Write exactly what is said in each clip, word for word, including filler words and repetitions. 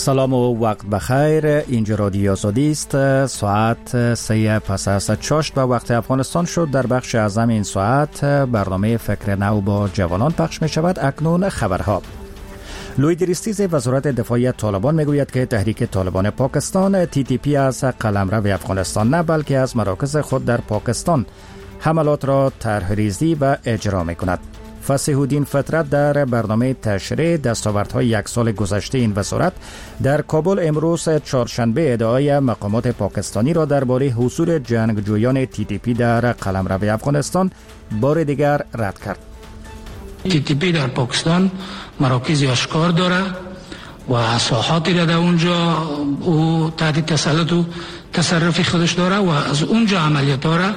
سلام و وقت بخیر. اینجا رادیو آزادی است. ساعت سه پس از چاشت به وقت افغانستان شد. در بخش اعظم این ساعت برنامه فکر نو با جوانان پخش می شود. اکنون خبرها. لوید ریستیز وزارت دفاعی طالبان میگوید که تحریک طالبان پاکستان تی تی پی از قلمرو افغانستان نه بلکه از مراکز خود در پاکستان حملات را طرحریزی و اجرا می کند. فصیح الدین فطرت در برنامه تشریح دستاوردهای یک سال گذشته این وزارت در کابل امروز چهارشنبه ادعای مقامات پاکستانی را درباره حضور جنگجویان تی تی پی در قلمرو افغانستان بار دیگر رد کرد. تی تی پی در پاکستان مراکزی آشکار داره و ساحاتی را در اونجا او تحت تسلط و تصرفی خودش داره و از اونجا عملیات داره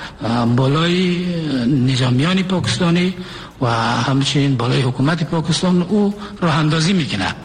بالای نظامیان پاکستانی و همچنین بالای حکومت پاکستان او راه اندازی میکنه.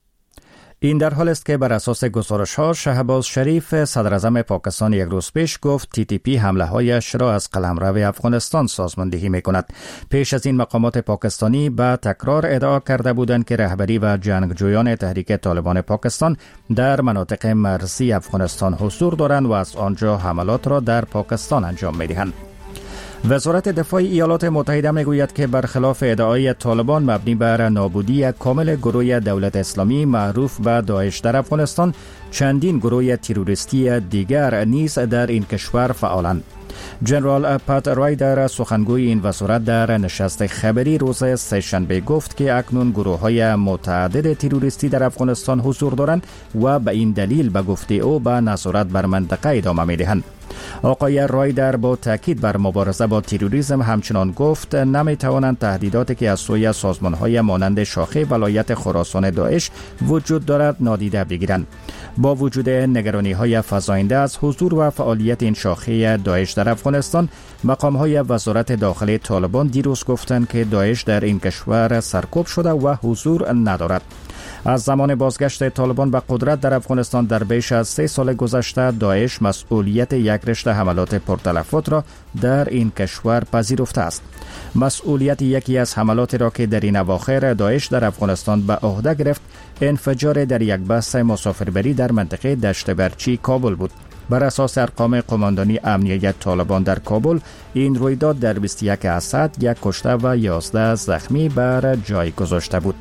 این در حال است که بر اساس گزارش‌ها شهباز شریف صدر اعظم پاکستان یک روز پیش گفت تی تی پی حمله هایش را از قلمرو افغانستان سازماندهی میکند. پیش از این مقامات پاکستانی به تکرار ادعا کرده بودند که رهبری و جنگجویان تحریک طالبان پاکستان در مناطق مرزی افغانستان حضور دارند و از آنجا حملات را در پاکستان انجام میدهند. وزارت دفاع ایالات متحده میگوید که برخلاف ادعای طالبان مبنی بر نابودی کامل گروه دولت اسلامی معروف به داعش در افغانستان، چندین گروه تروریستی دیگر نیز در این کشور فعالند. جنرال پات رای در سخنگوی این وزارت در نشست خبری روز سه‌شنبه گفت که اکنون گروه‌های متعدد تروریستی در افغانستان حضور دارند و به این دلیل به گفته او به نظارت بر منطقه ادامه می‌دهند. آقای رای در با تاکید بر مبارزه با تروریسم همچنان گفت نمی‌توانند تهدیداتی که از سوی سازمان‌های مانند شاخه ولایت خراسان داعش وجود دارد نادیده بگیرند. با وجود نگرانی‌های فزاینده از حضور و فعالیت این شاخه داعش در افغانستان، مقام‌های وزارت داخلی طالبان دیروز گفتند که داعش در این کشور سرکوب شده و حضور ندارد. از زمان بازگشت طالبان به قدرت در افغانستان در بیش از سه سال گذشته، داعش مسئولیت یک رشته حملات پرتلفات را در این کشور پذیرفته است. مسئولیت یکی از حملات را که در این اواخر داعش در افغانستان به عهده گرفت، انفجار در یک بس مسافربری در منطقه دشت برچی کابل بود. بر اساس ارقام قماندانی امنیت طالبان در کابل، این رویداد در بیست و یک اسد یک کشته و یازده زخمی بر جای گذاشته بود.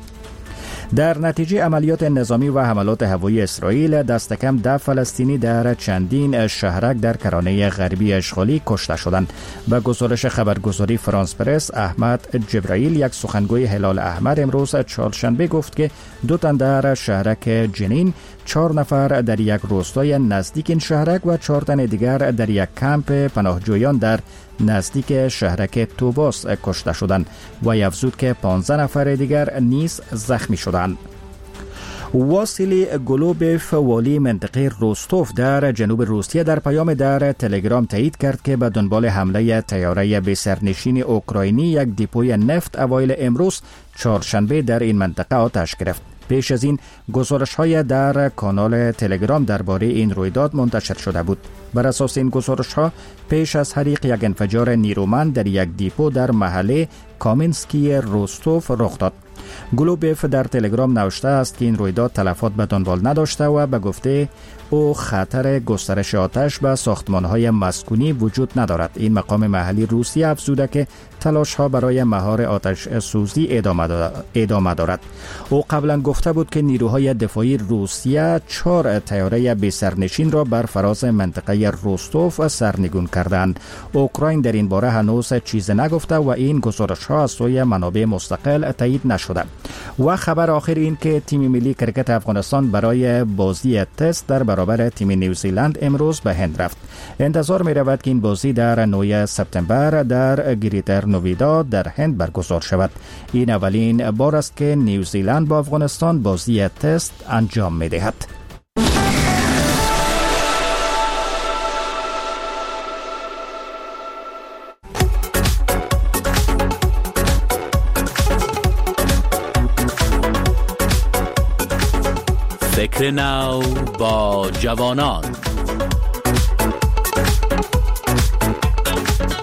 در نتیجه عملیات نظامی و حملات هوایی اسرائیل، دست کم ده فلسطینی در چندین شهرک در کرانه غربی اشغالی کشته شدند. به گزارش خبرگزاری فرانس پرس، احمد جبرائیل، یک سخنگوی هلال احمر، امروز چهارشنبه گفت که دو تن در شهرک جنین، چهار نفر در یک روستای نزدیک این شهرک و چهار تن دیگر در یک کمپ پناهجویان در نزدیک شهرک توباس کشته شدند و افزود که پانزده نفر دیگر نیز زخمی شدند. واسیلی گلوبف، والی منطقه روستوف در جنوب روسیه، در پیام در تلگرام تایید کرد که به دنبال حمله تیاره بی‌سرنشین اوکراینی یک دیپوی نفت اوایل امروز چهارشنبه در این منطقه آتش گرفت. پیش از این گزارش‌های در کانال تلگرام درباره این رویداد منتشر شده بود. بر اساس این گزارش‌ها، پیش از حریق یک انفجار نیرومند در یک دیپو در محله کامینسکی روستوف رخ داد. گلوبف در تلگرام نوشته است که این رویداد تلفات به دنبال نداشته و به گفته او خطر گسترش آتش به ساختمان‌های مسکونی وجود ندارد. این مقام محلی روسیه افزوده که تلاش‌ها برای مهار آتش سوزی ادامه دارد. او قبلا گفته بود که نیروهای دفاعی روسیه چهار طیاره بی‌سرنشین را بر فراز منطقه روستوف سرنگون کردند. اوکراین در این باره هنوز چیزی نگفته و این گزارش‌ها از سوی منابع مستقل تایید نشده. و خبر آخر این که تیم ملی کرکت افغانستان برای بازی تست در برابر تیم نیوزیلند امروز به هند رفت. انتظار می رود که این بازی در نهم سپتامبر در گریتر نویدا در هند برگزار شود. این اولین بار است که نیوزیلند با افغانستان بازی تست انجام می دهد. فکر نو با جوانان.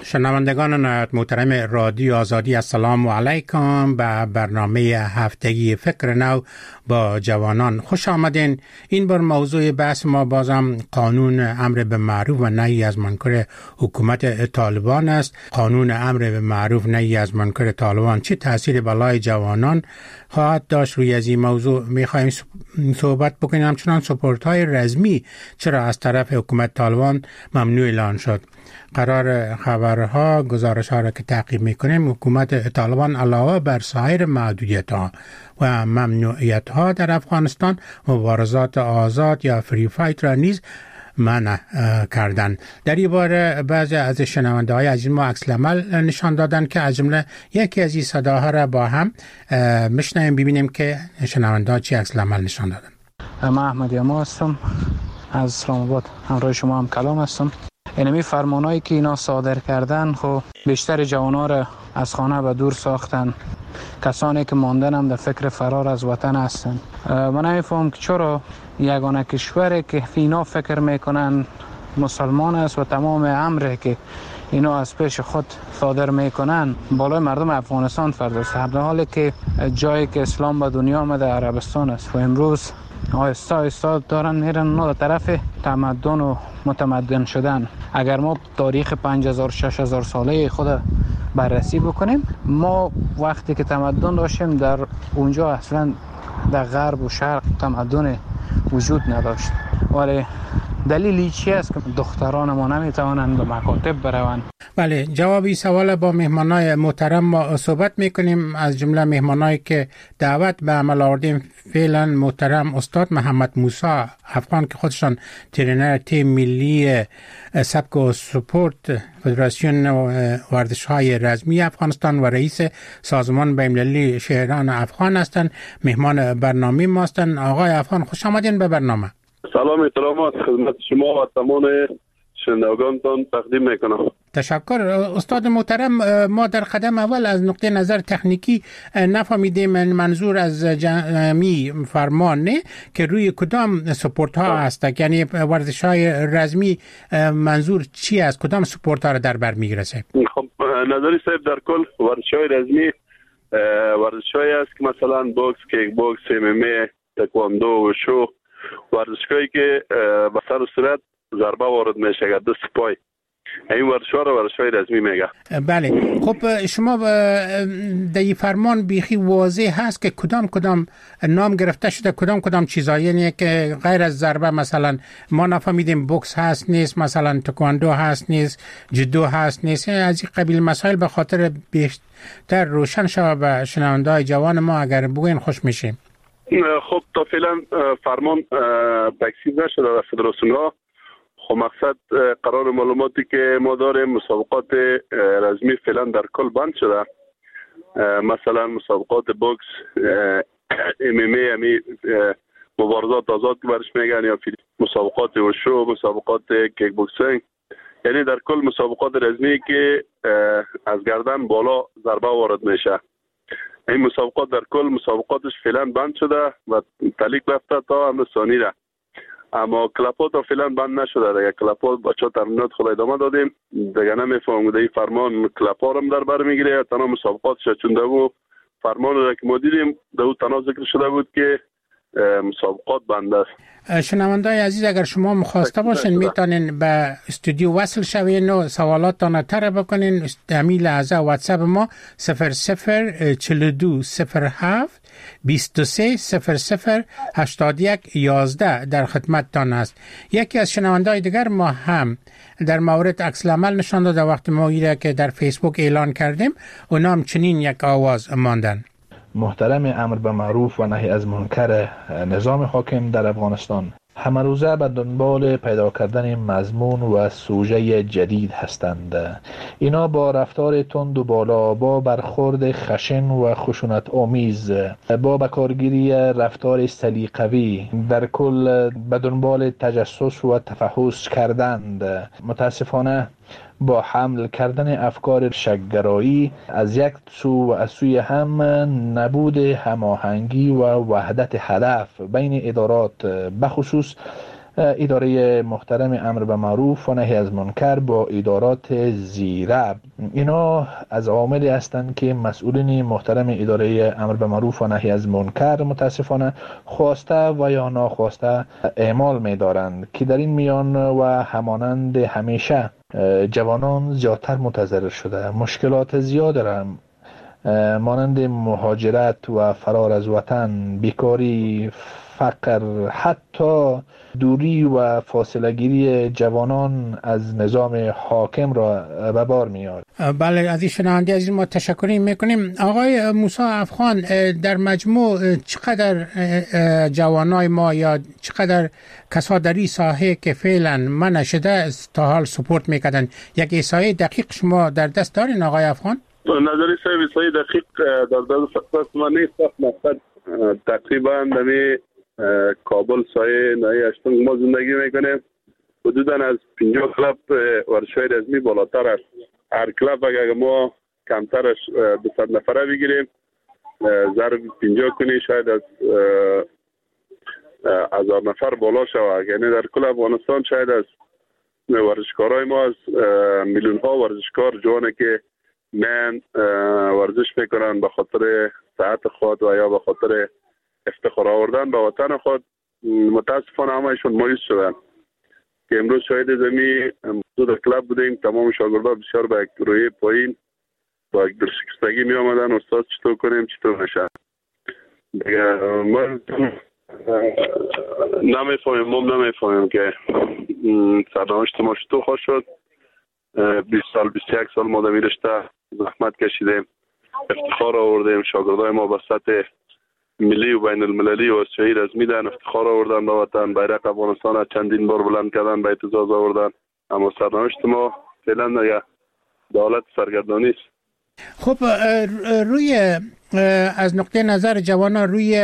شنوندگان نهایت محترم رادیو آزادی، السلام علیکم به برنامه هفتگی فکر نو با جوانان خوش آمدین. این بار موضوع بحث ما بازم قانون امر به معروف و نهی از منکر حکومت طالبان است. قانون امر به معروف نهی از منکر طالبان چه تاثیر بالای جوانان خواهد داشت؟ روی از این موضوع میخوایم صحبت بکنیم. همچنان سپورت های رزمی چرا از طرف حکومت طالبان ممنوع اعلان شد؟ قرار خبرها گزارش ها را که تعقیب میکنیم، حکومت طالبان علاوه بر سایر محدودیت ها و ممنوعیت ها در افغانستان، مبارزات آزاد یا فری فایت را نیز منع کردن. در این باره بعضی از شنونده های عزیز ما عکس العمل نشان دادن که از جمله یکی از این صداها را با هم میشنویم، ببینیم که شنونده ها چی عکس العمل نشان دادن. من احمد یما هستم از اسلام آباد، همراه شما هم کلام هستم. اینمی فرمانایی که اینا صادر کردن خب بیشتر جوانا را از خانه به دور ساختن. کسانی که ماندن هم در فکر فرار از وطن هستن. من نمیفهم که چرا یگانه کشوری که اینا فکر میکنن مسلمان است و تمام امری که اینا از پیش خود صادر میکنن بالای مردم افغانستان فرداست، در حالی که جایی که اسلام به دنیا آمده عربستان است و امروز آهسته آهسته دارن میرن اونا در طرف تمدن و متمدن شدن. اگر ما تاریخ پنج هزار شش هزار ساله خود بررسی بکنیم، ما وقتی که تمدن داشتیم در اونجا اصلا در غرب و شرق تمدن وجود نداشت. ولی دلیلی چی است که دختران ما نمیتوانند به مکاتب بروند؟ بله، جوابی سوال با مهمانای محترم ما صحبت میکنیم. از جمله مهمانایی که دعوت به عمل آوردیم فعلا محترم استاد محمد موسی افغان که خودشان ترینر تیم ملی سبک و سپورت فدراسیون ورزش های رزمی افغانستان و رئیس سازمان بین‌المللی شهران افغان هستند، مهمان برنامه ما هستند. آقای افغان خوش آمدین به برنامه. سلام احترامات خدمت شما و تمام شنوندگانتان تقدیم میکنم. تشکر استاد محترم. ما در قدم اول از نقطه نظر تکنیکی نفهمیدیم منظور از جمعی فرمان نه که روی کدام سپورت ها هست، یعنی ورزش های رزمی منظور چی است؟ کدام سپورت ها را در بر میگرسه؟ خب نظری صاحب در کل ورزش های رزمی ورزش های است که مثلا بوکس، کیک بوکس، ام ام ای، تکواندو و شو، ورزشگاهی که به سر و صورت ضربه وارد میشه اگر دست پای، این ورزش‌ها را ورزش‌های رزمی میگه. بله، خب شما در این فرمان بیخی واضح هست که کدام کدام نام گرفته شده، کدام کدام چیزایی، یعنی که غیر از ضربه مثلا ما نفهمیدیم بوکس هست نیست، مثلا تکواندو هست نیست، جودو هست نیست، از این قبیل مسائل به خاطر بیشتر روشن شود به شنونده‌های جوان ما اگر بگوین خوش میشیم. خب تا فعلا فرمان تکثیر نشده در فدراسیون ها. خب مقصد قرار معلوماتی که ما داریم مسابقات رزمی فعلا در کل بند شده، مثلا مسابقات بوکس، ام ام ای، امی مبارزات آزاد که برش میگن، یا مسابقات وشو، مسابقات کیک بوکسینگ، یعنی در کل مسابقات رزمی که از گردن بالا ضربه وارد میشه. این مسابقات در کل مسابقاتش فعلا بند شده و تعلیق رفته تا امروز ثانی را، اما کلاپات ها فعلا بند نشده. دیگه کلاپات بچه تمرینات خود ادامه دادیم، دیگه نمیفهمم دیگه فرمان کلاپا رو در بر میگیره یا تنها مسابقاتش، چون دو فرمان را که ما دیدیم دو تنها ذکر شده بود که مسابقات بند است. شنونده‌های عزیز اگر شما مخواسته باشین میتونین به استودیو وصل شوین و سوالاتتان طرح بکنین. همین لحظه واتساپ ما صفر صفر چهل و دو صفر هفت بیست و سه صفر صفر هشتاد و یک یازده در خدمتتان است. یکی از شنونده‌های دیگر ما هم در مورد عکس العمل نشان داده وقتی ما ایره که در فیسبوک اعلان کردیم، اونا هم چنین یک آواز ماندن. محترم امر به معروف و نهی از منکر نظام حاکم در افغانستان همه روزه به دنبال پیدا کردن مضمون و سوژه جدید هستند. اینا با رفتار تند و بالا، با برخورد خشن و خشونت آمیز، با بکارگیری رفتار سلیقه‌ای، در کل به دنبال تجسس و تفحص کردند. متاسفانه با حمل کردن افکار شک‌گرایی از یک سو و از سوی هم نبود هماهنگی و وحدت هدف بین ادارات، بخصوص اداره محترم امر به معروف و نهی از منکر با ادارات زیره، اینا از عواملی هستند که مسئولین محترم اداره امر به معروف و نهی از منکر متاسفانه خواسته و یا ناخواسته اعمال می‌دارند که در این میان و همانند همیشه جوانان زیادتر متضرر شده. مشکلات زیاد دارند مانند مهاجرت و فرار از وطن، بیکاری، فقر، حتی دوری و فاصله گیری جوانان از نظام حاکم را به بار می‌آورد. بله، از این شنونده عزیز ما تشکر میکنیم. آقای موسی افغان، در مجموع چقدر جوانای ما یا چقدر کسا در این ساحه که فعلا من نشده تا حال سپورت میکردن، یک احصایه دقیق شما در دست دارین آقای افغان؟ نظری صاحب احصایه دقیق در دست ما نیست، مقصد تقریبا در کابل سایه نهی هشتم ما زندگی میکنیم. حدودا از پنجاه کلاب ورزش‌های رزمی بالاتر است. هر کلاب اگر ما کمترش دویست نفره بگیریم ضرب پنجاه کنی شاید از هزار نفر بالا شود. یعنی در کل افغانستان شاید از ورزشکارای ما از میلیون ها ورزشکار جوانی که من ورزش میکنن به خاطر صحت خود و یا به خاطر افتخار آوردن به وطن خود، متاسفانه همهشون مایوس شدن که امروز شاید زمین موضوع در کلاب بودیم. تمام شاگردان بسیار به یک روی پایین با یک دلشکستگی می آمدن استاد چطور کنیم چطور نشه. دیگه ما نمیفهمیم ما نمیفهمیم که سرنوشت ما چطور خواهد شد. بیست سال بیست و یک سال ما در این رشته زحمت کشیدیم، افتخار آوردیم. شاگردای ما به سطح ملی و بین المللی و آسیایی رزمی دن افتخار آوردن به وطن، بیرق افغانستان چندین بار بلند کردن، به اعتزاز آوردن. اما سرنوشت ما فعلا دیگه به حالت سرگردانی است. خب روی از نقطه نظر جوانان روی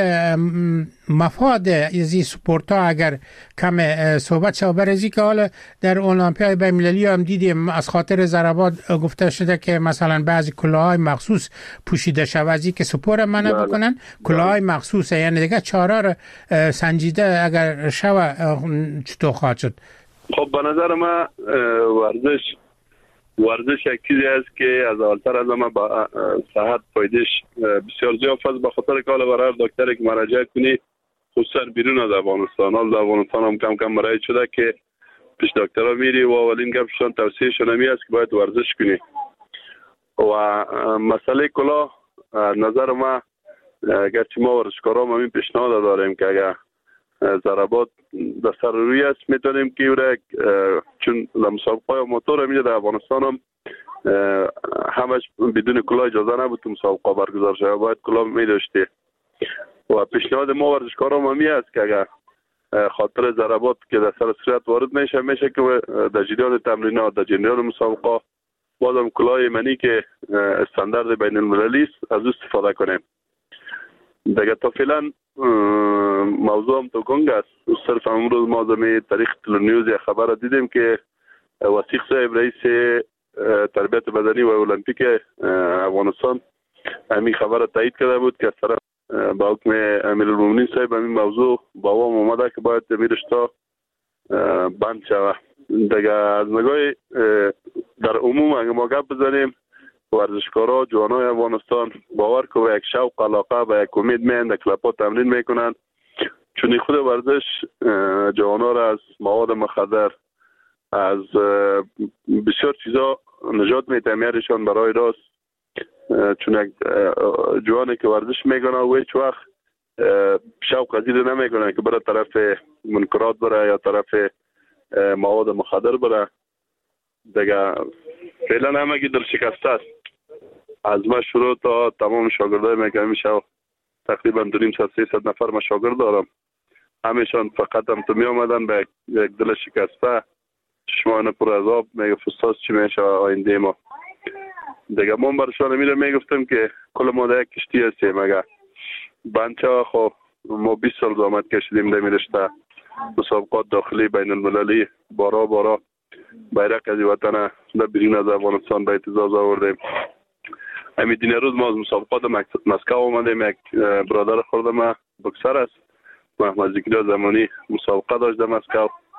مفاد از این سپورت ها اگر کم صحبت شد، برای که حالا در المپیاد بین المللی هم دیدیم از خاطر ضربات گفته شده که مثلا بعضی کلاهای مخصوص پوشیده شود از این که سپور منع بکنن، کلاهای مخصوص، یعنی دیگه چاره را سنجیده اگر شود چطور خواهد شد؟ خب به نظر ما ورزش ورزش یک چیزی است که از اولتر از همه با صحت فایدهش بسیار زیاد است. به خاطر که حالا برای دکتری که مراجعه کنی خصوصا بیرون از افغانستان، حال در افغانستان هم کم کم مراجعه شده که پیش دکترها میری و اولین گپشان توصیهشون همی است که باید ورزش کنی. و مسئله کلاه نظر ما گرچه ما ورزشکاران همین پیشنهاد داریم که اگر ضربات در سر روی است میتونیم که یک چون مسابقه موتور میده در افغانستان هم همش بدون کلاه اجازه نبود مسابقه برگزار شود، باید کلاه میداشتی. و پیشنهاد ما ورزشکاران هم است که اگر خاطر ضربات که در سر صورت وارد میشه میشه که در جریان تمرینات در جریان مسابقه بازم کلاه ایمنی که استاندارد بین المللی است از استفاده کنیم. دیگه تا فعلا موضوع هم تو گنگ است. صرف امروز ما زمین تاریخ تلونیوز یک خبر دیدیم که وثیق صاحب رئیس تربیت بدنی و المپیک افغانستان همین خبر تایید کرده بود که از طرف با حکم امیرالمومنین صاحب همین موضوع با عوام اومده که باید میرشتا بند شود. دیگه از نگاه در عموم اگه ما گپ بزنیم ورزشکارا جوانای افغانستان باور که با یک شوق علاقه با یک امید میان در کلب‌ها تمرین میکنن، چون خود ورزش جوانا را از مواد مخدر از بسیار چیزا نجات میده، میارشان برای راست. چون یک جوانی که ورزش میکنه و هیچ وقت شوق از این نمیکنه که بره طرف منکرات بره یا طرف مواد مخدر بره. دیگه فعلا همگی در شکسته است. از ما شروع تا تمام شاگردای میگه میشه تقریبا دو نیم صد سیصد نفر ما شاگرد دارم، همیشان فقط هم تو می آمدن به یک دل شکسته چشمان پر از آب میگه فستاس چی میشه آینده ما. دیگه ما برشان میره میگفتم که کل ما در یک کشتی هستیم. اگه بنچه خب ما بیست سال زحمت کشیدیم در میرشته مسابقات داخلی بین المللی بارا بارا بیرق از وطن در بیرون از افغانستان به اعتزاز آوردیم. همین دین روز ما از مسابقات مسکو آمدیم. یک برادر خود ما بکسر است، محمد ذکریا زمانی مسابقه داشت در مسکو.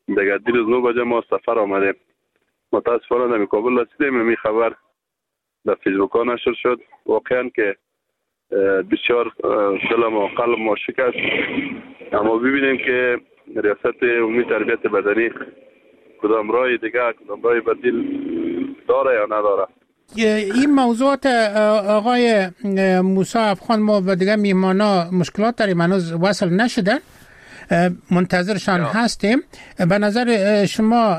دیگه دیروز نه بجه ما سفر آمدیم. متاسفانه در کابل رسیدیم. می خبر در فیسبوک ها نشر شد. واقعا که بسیار دلم و قلب ما شکست. اما ببینیم که ریاست عمومی تربیت بدنی کدام رای دیگه کدام رای بدیل داره یا نداره. این موضوعات آقای موسی افغان ما و دیگه میهمانا مشکلات داریم، هنوز وصل نشدن، منتظرشان هستیم. به نظر شما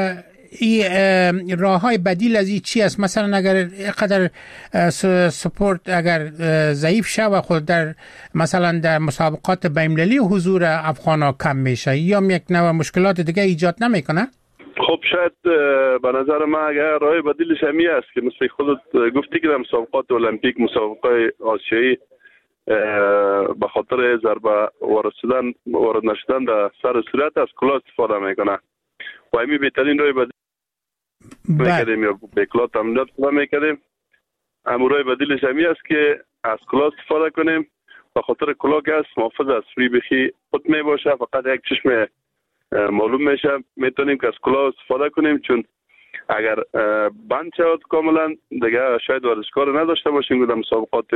این راه های بدیل از این چی است؟ مثلا اگر قدر سپورت اگر ضعیف شه و خود در مثلا در مسابقات بین‌المللی حضور افغانا کم میشه یا یک نوع مشکلات دیگه ایجاد نمیکنه؟ خب شاید به نظر من اگر راه بدیلش همی است که مثل خودت گفتی که در مسابقات المپیک، مسابقات آسیایی به خاطر ضربه وارد شدن وارد نشدن در سر صورت از کلاه استفاده میکنه و همی بهترین راه بدیل میکردیم یا به کلاه تمرینات میکردیم. اما راه بدیلش همی است که از کلاه استفاده کنیم به خاطر کلاه که است محافظ از روی بخی خود می باشه، فقط یک چشم معلوم میشه میتونیم که از کلاه استفاده کنیم، چون اگر بند شد کاملا دیگه شاید ورزشکار نداشته باشیم که در مسابقات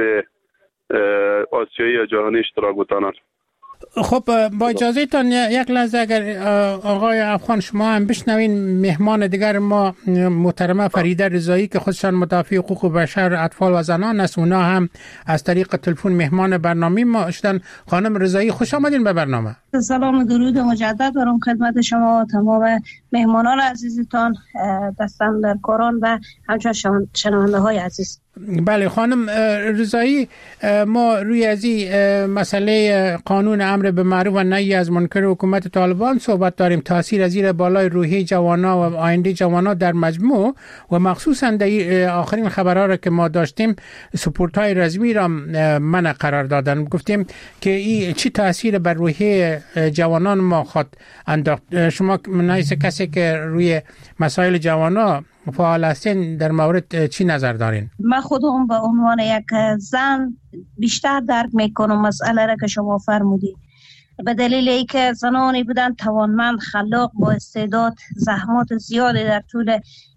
آسیایی یا جهانی اشتراک بتانند. خب با اجازه تان یک لحظه اگر آقای افغان شما هم بشنوین مهمان دیگر ما محترمه فریده رضایی که خودشان مدافع حقوق بشر اطفال و زنان است، اونا هم از طریق تلفن مهمان برنامه ما شدن. خانم رضایی خوش آمدین به برنامه. سلام و درود مجدد دارم خدمت شما و تمام مهمانان عزیزتان، دستاندرکاران و همچنین شنونده های عزیز. بله خانم رضایی، ما روی از این مسئله قانون امر به معروف و نهی از منکر حکومت طالبان صحبت داریم. تاثیر از زیر بالای روحی جوانا و آینده جوانا در مجموع و مخصوصا در آخرین خبرها را که ما داشتیم سپورت های رزمی را منع قرار دادن. گفتیم که این چی تاثیر بر روحی جوانان ما خود انداخت؟ شما منایس کسی که روی مسائل جوانا فعال هستین در مورد چی نظر دارین؟ من خودم به عنوان یک زن بیشتر درک میکنم مسئله را که شما فرمودید، به دلیل اینکه زنانی بودن توانمند، خلاق، با استعداد، زحمات زیادی در طول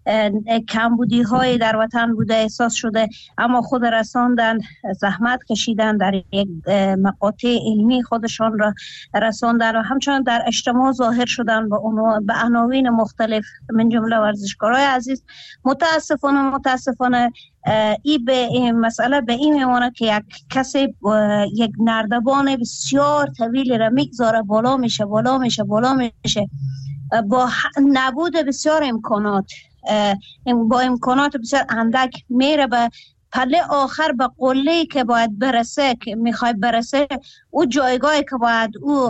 کمبودی های در وطن بوده احساس شده، اما خود رساندن، زحمت کشیدن، در یک مقاطع علمی خودشان را رساندن و همچنان در اجتماع ظاهر شدن به عناوین مختلف من جمله ورزشکارای عزیز. متاسفانه متاسفانه این به این مسئله به این میمونه که یک کسی یک نردبان بسیار طویل را میگذاره، بالا میشه بالا میشه بالا میشه با نبود بسیار امکانات، با امکانات بسیار اندک میره به پله آخر، به قله‌ای که باید برسه که میخواد برسه، او جایگاهی که باید او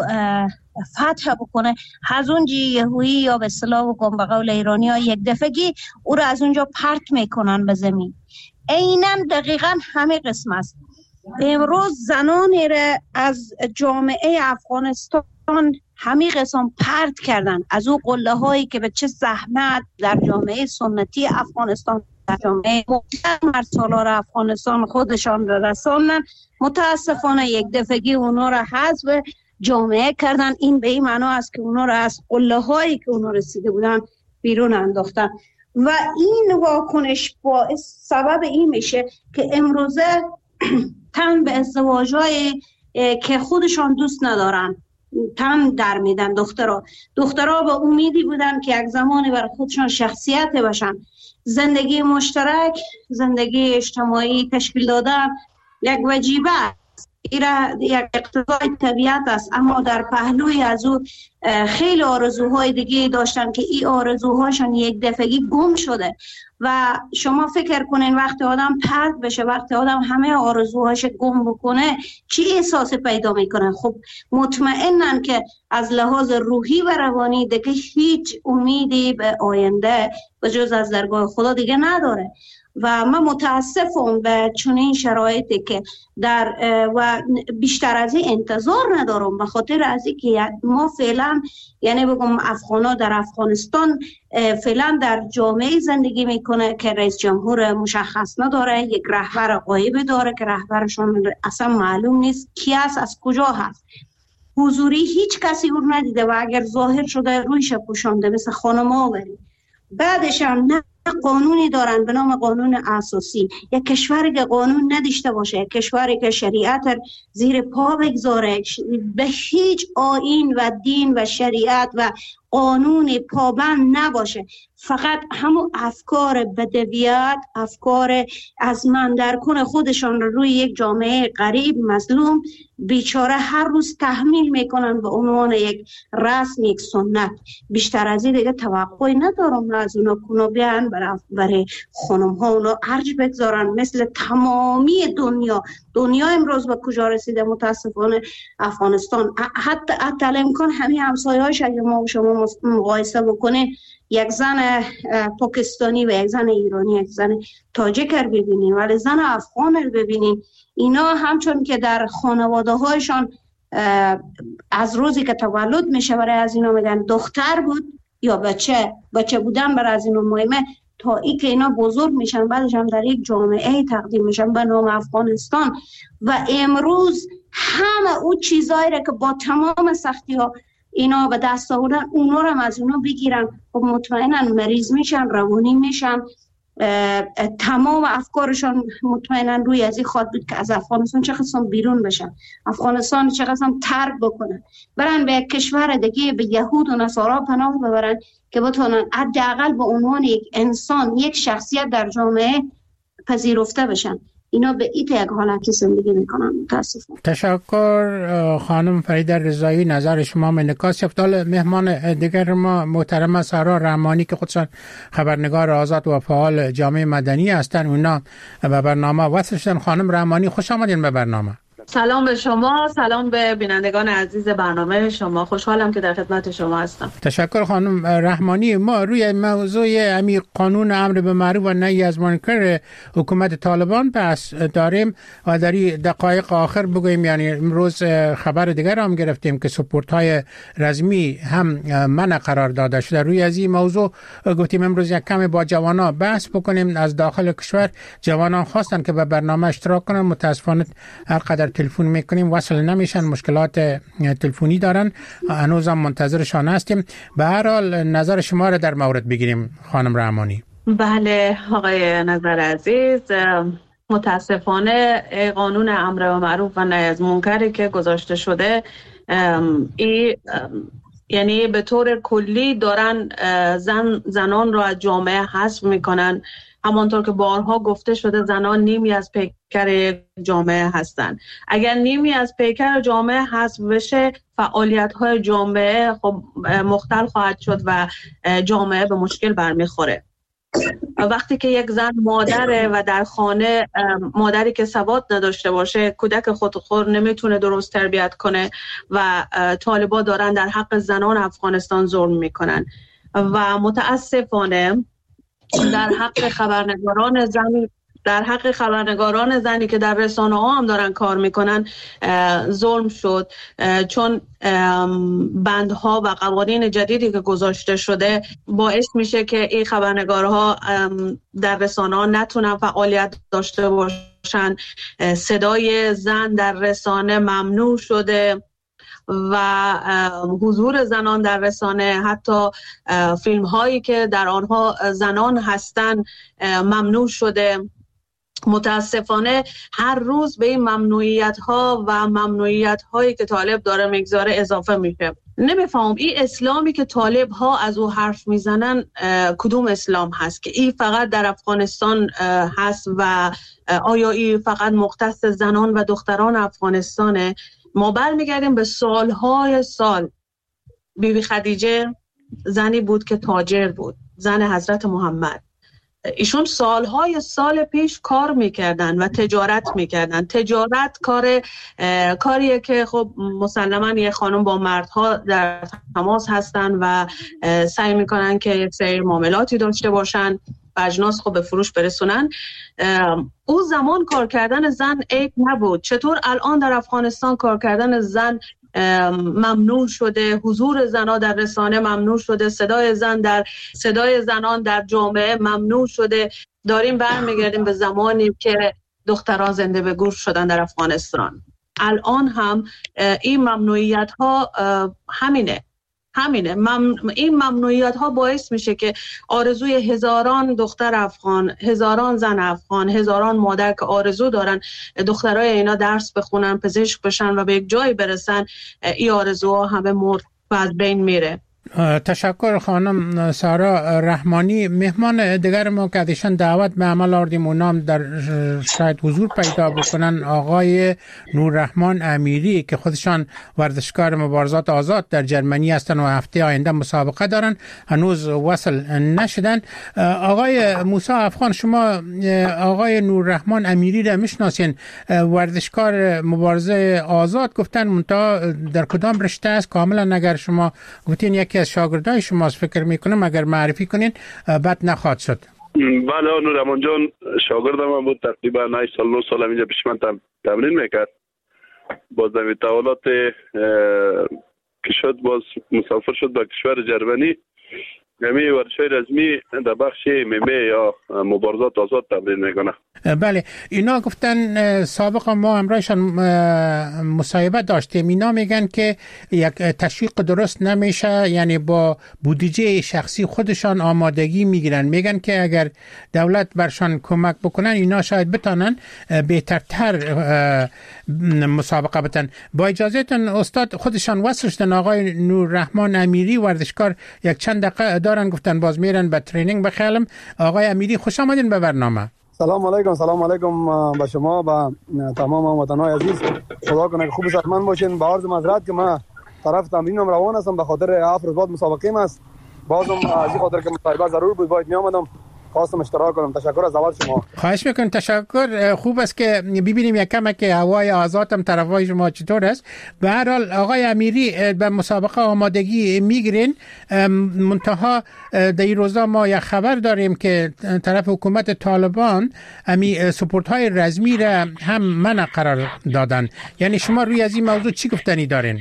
فتح بکنه از اونجا یهویی یا به اصطلاح بکن به قول ایرانی ها یک دفعگی او را از اونجا پرت میکنن به زمین. عیناً دقیقاً همه قسم است. امروز زنانی را از جامعه افغانستان همه قسم پرت کردن از او قله هایی که به چه زحمت در جامعه سنتی افغانستان، در جامعه مرد سالار افغانستان خودشان را رساندن. متاسفانه یک دفعگی اونا را حذف جامعه کردن. این به این معنا است که اونا را از قله هایی که اونا رسیده بودن بیرون انداختن و این واکنش باعث سبب این میشه که امروزه تن به ازدواج‌های که خودشان دوست ندارن تن در میدن. دخترها دخترها به امیدی بودن که یک زمانی برای خودشان شخصیت باشن، زندگی مشترک، زندگی اجتماعی تشکیل دادن یک وجیبه است، ایره یک اقتضای طبیعت است، اما در پهلوی از او خیلی آرزوهای دیگه داشتن که این آرزوهاشون یک دفعگی گم شده و شما فکر کنین وقتی آدم پرت بشه، وقتی آدم همه آرزوهاش گم بکنه چی احساسی پیدا میکنه؟ خب مطمئنن که از لحاظ روحی و روانی دیگه هیچ امیدی به آینده به جز از درگاه خدا دیگه نداره و من متاسفم به چنین شرایطی که در و بیشتر از این انتظار ندارم، به خاطر از اینکه ما فعلا یعنی بگم افغانا در افغانستان فعلا در جامعه زندگی میکنه که رئیس جمهور مشخص نداره، یک رهبر غایب داره که رهبرشون اصلا معلوم نیست کی است، از کجا هست حضوری هیچ کسی اون ندیده و اگر ظاهر شده رویش پوشانده مثل خانم‌ها ولی بعدش هم نه قانونی دارن به نام قانون اساسی. یک کشوری که قانون نداشته باشه، یک کشوری که شریعت زیر پا بگذاره، به هیچ آیین و دین و شریعت و قانون پابند نباشه، فقط همون افکار بدویت، افکار از من در کن خودشان رو روی یک جامعه غریب مظلوم بیچاره هر روز تحمیل میکنن به عنوان یک رسم، یک سنت. بیشتر از این دیگه توقعی ندارم از اونا کنو بیان برای, برای خانم ها اونا ارج بگذارن. مثل تمامی دنیا دنیا امروز به کجا رسیده متاسفانه افغانستان، حتی حتی امکان همین همسایه هاش اگه ما شما مقایسه بکنه، یک زن پاکستانی و یک زن ایرانی، یک زن تاجیک رو ببینین ولی زن افغان رو ببینین، اینا همچون که در خانواده هایشان از روزی که تولد میشه برای از اینا میگن دختر بود یا بچه بچه بودن برای از اینا مهمه، تا ای که اینا بزرگ میشن بعدش هم در یک جامعه تقدیم میشن به نام افغانستان. و امروز همه اون چیزایی را که با تمام سختی ها اینا به دست آوردن اونا رو از اونا بگیرن و مطمئنا مریض میشن، روانی میشن، تمام افکارشان مطمئنا روی از این خواد بود که از افغانستان چه قسم بیرون بشن، افغانستان چه قسم ترک بکنن، برن به یک کشور دیگه به یهود و نصارا پناه ببرن که بتونن حداقل به عنوان یک انسان، یک شخصیت در جامعه پذیرفته بشن. اینا به این یک حالتی زندگی میکنن متاسفانه. تشکر خانم فریده رضایی، نظر شما انعکاس یافت. مهمان دیگر ما محترم سارا رحمانی که خودشان خبرنگار آزاد و فعال جامعه مدنی هستند، اونا به برنامه وصل شدن. خانم رحمانی خوش آمدین به برنامه. سلام به شما، سلام به بینندگان عزیز برنامه شما، خوشحالم که در خدمت شما هستم. تشکر خانم رحمانی. ما روی موضوع امی قانون امر به معروف و نهی از منکر حکومت طالبان بحث داریم و در دقایق آخر بگویم، یعنی امروز خبر دیگر هم گرفتیم که سپورت های رزمی هم منع قرار داده شده. روی از این موضوع گفتیم امروز یک کمی با جوانا بحث بکنیم. از داخل کشور جوانان خواستن که به برنامه اشتراک کنن، متاسفانه هر قدر تلفن میکنیم وصل نمیشن، مشکلات تلفنی دارن، هنوزم منتظرشان هستیم. به هر حال نظر شما را در مورد بگیریم خانم رحمانی. بله آقای نظر عزیز، متاسفانه قانون امر به معروف و نهی از منکری که گذاشته شده ای یعنی به طور کلی دارن زن زنان را از جامعه حذف میکنن. همانطور که بارها گفته شده زنان نیمی از پیکر جامعه هستند. اگر نیمی از پیکر جامعه حذف بشه، فعالیت‌های جامعه خب مختل خواهد شد و جامعه به مشکل برمیخوره. وقتی که یک زن مادره و در خانه مادری که سواد نداشته باشه، کودک خودخور نمیتونه درست تربیت کنه و طالبا دارن در حق زنان افغانستان ظلم میکنن و متاسفانه در حق خبرنگاران زنی در حق خبرنگاران زنی که در رسانه ها هم دارن کار میکنن ظلم شد، چون بندها و قوانین جدیدی که گذاشته شده باعث میشه که این خبرنگارها در رسانه ها نتونن فعالیت داشته باشن. صدای زن در رسانه ممنوع شده و حضور زنان در رسانه، حتی فیلم هایی که در آنها زنان هستند ممنوع شده. متاسفانه هر روز به این ممنوعیت ها و ممنوعیت هایی که طالب داره میگذاره اضافه میشه. نمیفهم این اسلامی که طالب ها از او حرف میزنن کدوم اسلام هست که این فقط در افغانستان هست و آیا این فقط مختص زنان و دختران افغانستانه؟ ما برمیگردیم به سالهای سال. بیبی خدیجه زنی بود که تاجر بود، زن حضرت محمد. ایشون سالهای سال پیش کار میکردن و تجارت میکردن. تجارت کار کاریه که خب مسلماً یه خانم با مردها در تماس هستن و سعی میکنن که یک سری معاملاتی داشته باشن و اجناس خب به فروش برسونن. او زمان کار کردن زن عیب نبود. چطور الان در افغانستان کار کردن زن ممنوع شده، حضور زنان در رسانه ممنوع شده، صدای زن در صدای زنان در جامعه ممنوع شده؟ داریم برمیگردیم به زمانی که دختران زنده به گور شدن در افغانستان. الان هم این ممنوعیت ها همینه همینه مم... این ممنوعیت ها باعث میشه که آرزوی هزاران دختر افغان، هزاران زن افغان، هزاران مادر که آرزو دارن دخترای اینا درس بخونن، پزشک بشن و به یک جایی برسن، این آرزوها همه مرد و از بین میره. تشکر خانم سارا رحمانی. مهمان دیگر ما که ازشان دعوت به عمل آوردیم اونام در شاید حضور پیدا بکنن آقای نوررحمان امیری که خودشان ورزشکار مبارزات آزاد در جرمنی هستن و هفته آینده مسابقه دارن، هنوز وصل نشدن. آقای موسی افغان، شما آقای نوررحمان امیری را میشناسین، ورزشکار مبارزه آزاد گفتن، منتها در کدام رشته است کاملا اگر شما گفتین یکی از شاگردای شماست فکر میکنم اگر معرفی کنین بد نخواهد شد. بله نوررحمان جان شاگرد من بود، تقریبا نه سال نه سال اینجا پیش من تمرین میکرد، باز در تحولات که شد باز مسافر شد به کشور جرمنی، یعنی ورزش‌های رزمی در بخش ام ام ای یا مبارزات آزاد تمرین میکنه. بله اینا گفتن سابق ما همراهشان مصاحبه داشتیم، اینا میگن که یک تشویق درست نمیشه، یعنی با بودجه شخصی خودشان آمادگی میگیرن، میگن که اگر دولت برشان کمک بکنن اینا شاید بتانن بهترتر مسابقه بتن. با اجازهتون استاد خودشان وصل شدن، آقای نوررحمان امیری ورزشکار یک چند دقیقه دارن، گفتن باز میرن به ترینینگ بخیالم. آقای امیری خوش آمدین به برنامه. سلام علیکم. سلام علیکم به شما با تمام هموطنان عزیز. خدا کنه که خوب صحتمند باشین. با عرض معذرت که من طرف تمرینم روان هستم به خاطر هفت روز بعد مسابقه است، بازم از این خاطر که مصاحبه ضرور بود باید می آمدم، خواستم اشتراک کنم. تشکر از اول شما. خواهش میکنم. تشکر. خوب است که ببینیم یک کم که هوای آزاد هم طرفای شما چطور است. به هر حال آقای امیری به مسابقه آمادگی میگیرین، منتها در این روزا ما یک خبر داریم که طرف حکومت طالبان امی سپورت های رزمی را هم منع قرار دادن، یعنی شما روی از این موضوع چی گفتنی دارین؟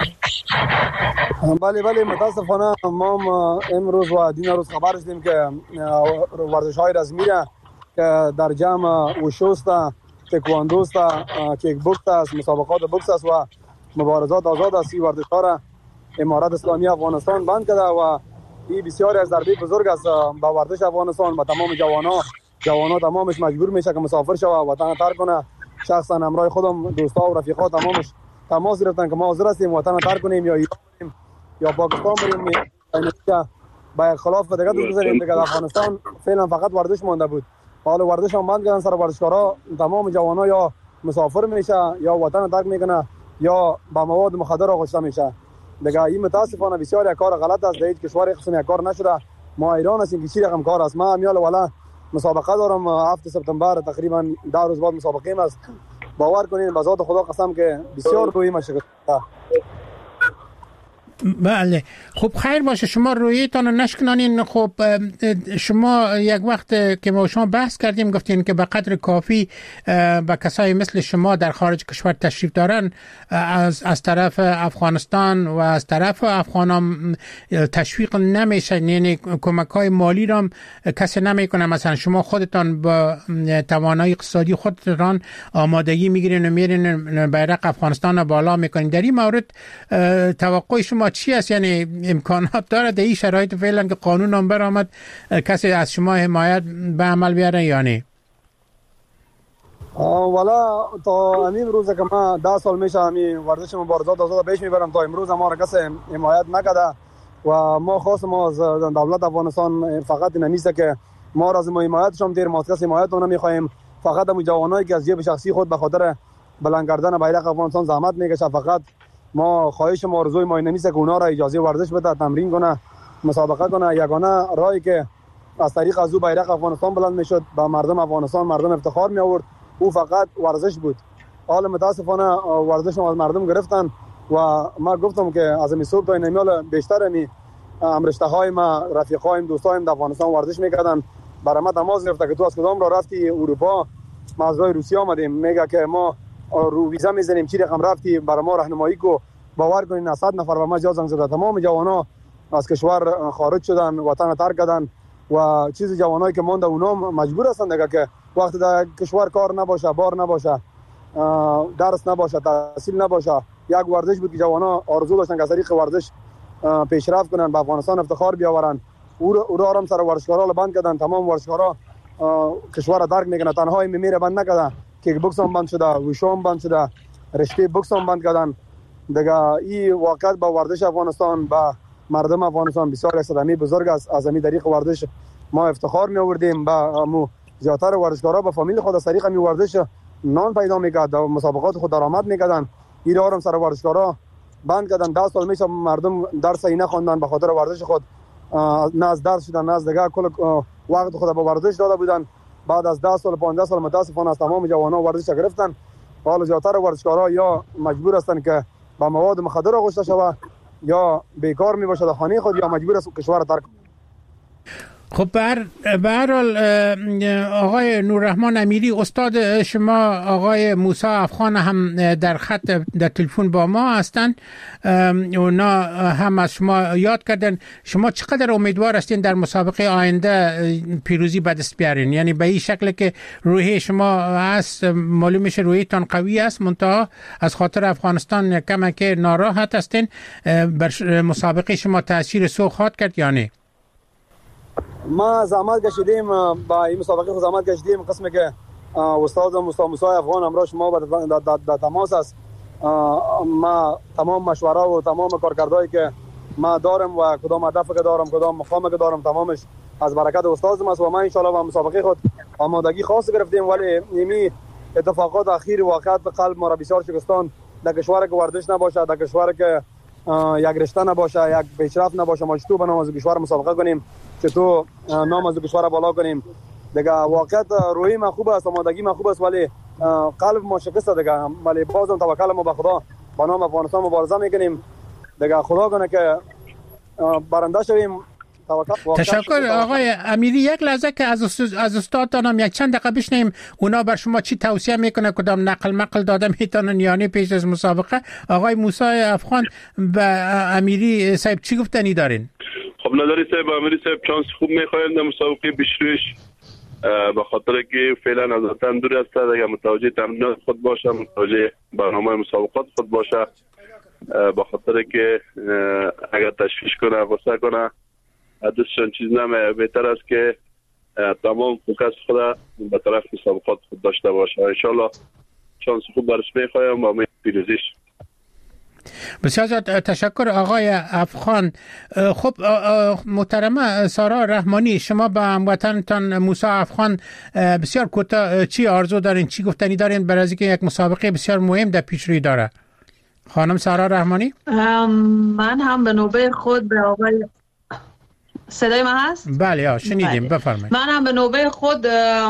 بله بله متاسفانه ما امروز و دین روز خبر شدیم که ورزش های رزمی را که در جمع وشوست، تکواندو است، کیک بوکس است، مسابقات بوکس است و مبارزات آزاد است، این ورزش ها را امارت اسلامی افغانستان بند کرده و این بسیاری از ضربه بزرگ است به ورزش افغانستان و تمام جوانا جوانا تمامش مجبور میشه که مسافر شوه، وطن ترک کنه. شخصا همراه خودم دوستا و رفیقا تمامش تماس گرفتن که ما حاضر هستیم وطن ترک کنیم یا ایران یا پاکستان بریم، با خلاف دیگه دوست داریم دیگه. افغانستان فعلا فقط ورزش مونده بود، حالا ورزش هم بند کردن، سر ورزشکارا تمام جوانا یا مسافر میشه یا وطن ترک میکنه یا با مواد مخدر آغشته میشه دیگه. این متاسفانه بسیار یک کار غلط است، در هیچ کشور قسم یک کار نشده. ما ایران هستیم که چی رقم کار است. ما امیال والا مسابقه دارم هفته سپتامبر، تقریبا ده روز بعد مسابقه است. باور کنین به ذات خدا قسم که بسیار روی مشکل. بله خب خیر باشه، شما رویتان رو نشکنانین. خب شما یک وقت که ما شما بحث کردیم گفتین که به قدر کافی به کسایی مثل شما در خارج کشور تشریف دارن از از طرف افغانستان و از طرف افغانان تشویق نمیشه، یعنی کمک های مالی را کسی نمیکنه. مثلا شما خودتان با توانایی اقتصادی خودتان آمادگی میگیرین و میرین بیرق افغانستان رو بالا میکنین. در این مورد توقع شما چی است؟ یعنی امکانات داره در این شرایط فعلا که قانون هم برآمد کسی از شما حمایت به عمل بیاره یا نه؟ والا تا همین روز که ما ده سال میشه همین ورزش مبارزات آزاد پیش میبرم، تا امروز ما را کسی حمایت نکرده و ما خواست ما از دولت افغانستان فقط نمیسته که ما را از حمایتش هم دیر ما کسی حمایت نمیخوایم، فقط هم جوانایی که از جیب شخصی خود به خاطر بلند کردن بیرق افغانستان زحمت میکشه، فقط ما خواهش ما آرزوی ما نمیسته که اونا را اجازه ورزش بده، تمرین کنه، مسابقه کنه. یگانه راهی که از طریق از او بیرق افغانستان بلند میشد به مردم افغانستان مردم افتخار می آورد، او فقط ورزش بود. حالا متاسفانه ورزش از مردم گرفتن و ما گفتم که از این صبح تا این میال بیشتر می امرشته های ما رفیقایم دوستایم در افغانستان ورزش میکردن، برای ما تماس گرفت که تو از کدام راه رفتی؟ اروپا. ما از راه روسیه آمدیم. میگه که ما رو ویزا میزنیم، چی رقم رفتی؟ برای ما راهنمایی کو. باور کنین صد نفر به ما جا زنگ زده، تمام جوانا از کشور خارج شدن، وطن ترک کردن و چیز جوانایی که مونده اونا مجبور هستن دیگه که وقتی در کشور کار نباشه، بار نباشه، درس نباشه، تحصیل نباشه، یک ورزش بود که جوانا آرزو داشتن که از طریق ورزش پیشرفت کنن، به افغانستان افتخار بیاورن. او را هم سر ورزشکارا رو بند کردن. تمام ورزشکارا کشور درک میکنه، تنها میمیره بند نکردن، کیک بوکس هم بند شده، وشو هم بند شده، رشته بوکس هم بند کردن. دیگه این واقعیت با ورزش افغانستان، با مردم افغانستان بسیار صدمه بزرگ است. از همین طریق ورزش ما افتخار می آوردیم. با مو زیاتر ورزشکارا به فامیل خود از طریق می ورزش نان پیدا میکرد، مسابقات خود درآمد میکردن. این را هم سر ورزشکارا بند کردن. ده سال میشه مردم درس ای نخوندن به خاطر ورزش خود، نه از درس شدن نه از دیگه، کل وقت خود به ورزش داده بودن. بعد از ده سال پانزده سال متاسفانه از تمام جوانا ورزش گرفتن. حالا زیاتر ورزشکارا یا مجبور هستن که با مواد مخدر آغشته شوه، یا بیکار می باشد خانه خود، یا مجبور است کشور ترک. خب به هر حال آقای نوررحمان امیری، استاد شما آقای موسی افخان هم در خط در تلفن با ما هستند. اونا هم از شما یاد کردن. شما چقدر امیدوار هستین در مسابقه آینده پیروزی به دست بیارین؟ یعنی به این شکل که روحیه شما هست، معلوم میشه روحیتان قوی است، منتها از خاطر افغانستان کم که ناراحت هستین. بر مسابقه شما تاثیر سو خواهد کرد یا نه؟ ما زحمت کشیدیم، با این مسابقه خود زحمت کشیدیم. قسمی که استاد موسی افغان امروز شما در تماس است. ما تمام مشوره و تمام کارکردهایی که ما دارم و کدام هدف که دارم، کدام مقام که دارم، تمامش از برکت استاد است. و ما ان شاء الله با مسابقه خود آمادگی خاص گرفتیم. ولی نیمی اتفاقات اخیر واقعیت قلب ما را بسیار شکستان. در کشور که ورزش نباشه، در کشور که یک رشته نباشه، یک پیشرفت نباشه، ما چطور بنام از کشور مسابقه کنیم، چطور نام از کشور بالا کنیم؟ دیگه واقعیت روحی ما خوب است، آمادگی ما خوب است، ولی قلب ما شکسته دیگه. ولی بازم توکل ما به خدا، با نام افغانستان مبارزه میکنیم. دیگه خدا کنه که برنده شویم. تشکر آقای امیری. یک لحظه که از استاد از استادتانم یک چند دقیقه بشنیم، اونا بر شما چی توصیه میکنه، کدام نقل مقل داده میتونن یا نه پیش از مسابقه. آقای موسی افغان به امیری صاحب چی گفتنی دارین؟ خب نظری صاحب، امیری صاحب چانس خوب میخوایم در مسابقه بیشترش، به خاطر که فعلا از وطن دور است. اگر متوجه تمرینات خود باشه، متوجه برنامه مسابقات خود باشه، به خاطر که اگر تشویش کنه، غصه کنه، دوستان چیز نمیه. بهتر است که تمام فوکس خود به طرف مسابقات خود داشته باشه. انشالله چانس خوب برش میخوایم و امید پیروزیش. بسیار زیاد تشکر آقای افغان. خب محترمه سارا رحمانی، شما به هموطنتان موسی افغان بسیار کوتاه چی آرزو دارین، چی گفتنی دارین برای اینکه یک مسابقه بسیار مهم در پیش روی داره؟ خانم سارا رحمانی. من هم به نوبه خود به آقای صدای من هست؟ بله شنیدیم، بفرمایید. من هم به نوبه خود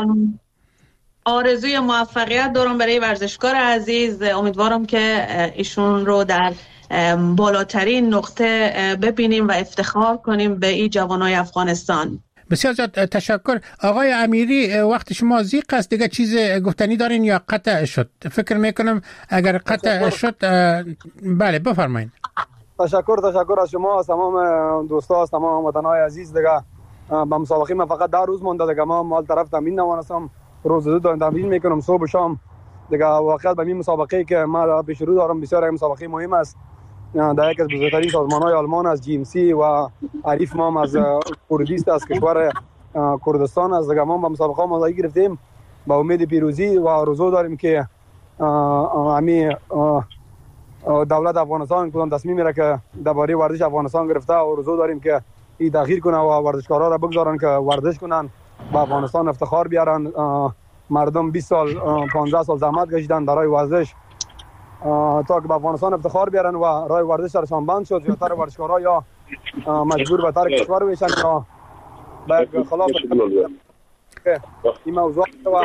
آرزوی موفقیت دارم برای ورزشکار عزیز. امیدوارم که ایشون رو در بالاترین نقطه ببینیم و افتخار کنیم به این جوانای افغانستان. بسیار زیاد تشکر. آقای امیری، وقت شما زیق است، دیگه چیز گفتنی دارین یا قطع شد؟ فکر میکنم اگر قطع شد بله بفرمایید. تشکر تشکر از شما، از تمام دوستا، از تمام وطنای عزیز. دیگه با مسابقه ما فقط ده روز مونده. دیگه ما مال طرف تمرین نوانستم، روز دو دارم تمرین میکنم صبح و شام. دیگه واقعا به این مسابقه که ما پیش رو دارم بسیار مسابقه مهم است. در یک از بزرگترین سازمان‌های آلمان از جی ام سی و عریف ما از کردیست از کشور کردستان از. دیگه ما با مسابقه آمادگی گرفتیم با امید پیروزی و آرزو داریم که امی دولت افغانستان کدام تصمیم میره که درباره ورزش افغانستان گرفته، و آرزو داریم که این تغییر کنه و ورزشکارا را بگذارن که ورزش کنن، با افغانستان افتخار بیارن. مردم بیست سال پانزده سال زحمت کشیدن برای ورزش تا که به افغانستان افتخار بیارن و راه ورزش سرشان بند شد. زیاتر ورزشکارا یا مجبور به ترک کشور بشن یا به خلاف این موضوع.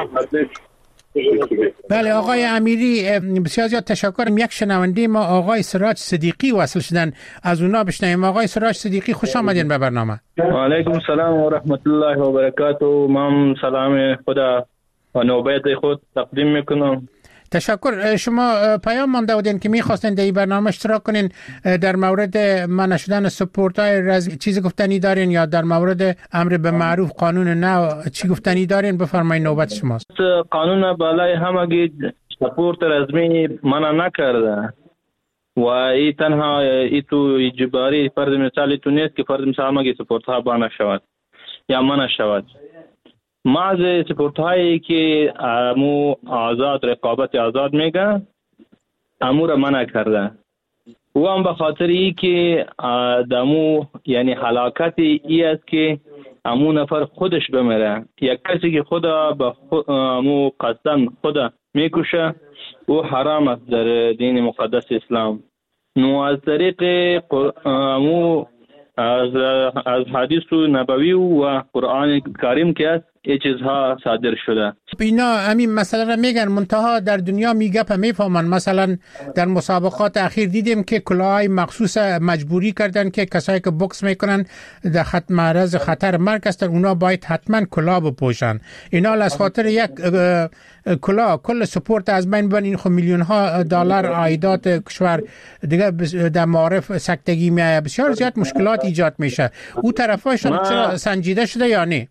بله آقای امیری بسیار زیاد تشکر. یک شنونده ما آقای سراج صدیقی وصل شدن، از اونا بشنویم. آقای سراج صدیقی خوش آمدین به برنامه. و علیکم السلام و رحمت الله و برکاته. من سلام خدا و نوبت خود تقدیم میکنم. تشکر. شما پیام مانده بودین که میخواستین در این برنامه اشتراک کنین، در مورد منع شدن سپورت های رزمی چیز گفتنی دارین یا در مورد امر به معروف قانون نو چی گفتنی دارین؟ بفرمایید نوبت شماست. قانون بالای همگی سپورت رسمی منع نکرده و این تنها ای تو اجباری فرض مثال تو نیست که فرض مثال مگه سپورت ها بانه شود یا منع شود. معض سپورت هایی که امو آزاد رقابت آزاد میگه امو را منع کرده و هم به خاطر ای که دمو یعنی حلاکت ای است که امو نفر خودش بمیره. یک کسی که خدا به خود امو قصدن خدا میکشه او حرام است در دین مقدس اسلام. نو از طریق امو از از حدیث نبوی و قرآن کریم که است این چیزها صادر شده. اینا همین مسئله را میگن منتها در دنیا میگپ میفهمن. مثلا در مسابقات اخیر دیدیم که کلاهای مخصوص مجبوری کردن که کسایی که بوکس میکنن در خط معرض خطر مرگ هستن اونا باید حتما کلاه بپوشن. اینا از خاطر یک کلاه کل سپورت از بین ببرن. این خب میلیون ها دلار عایدات کشور دیگه در معارف سکتگی میایه. بسیار زیاد مشکلات ایجاد میشه. او طرفایشون چرا سنجیده شده یا نه؟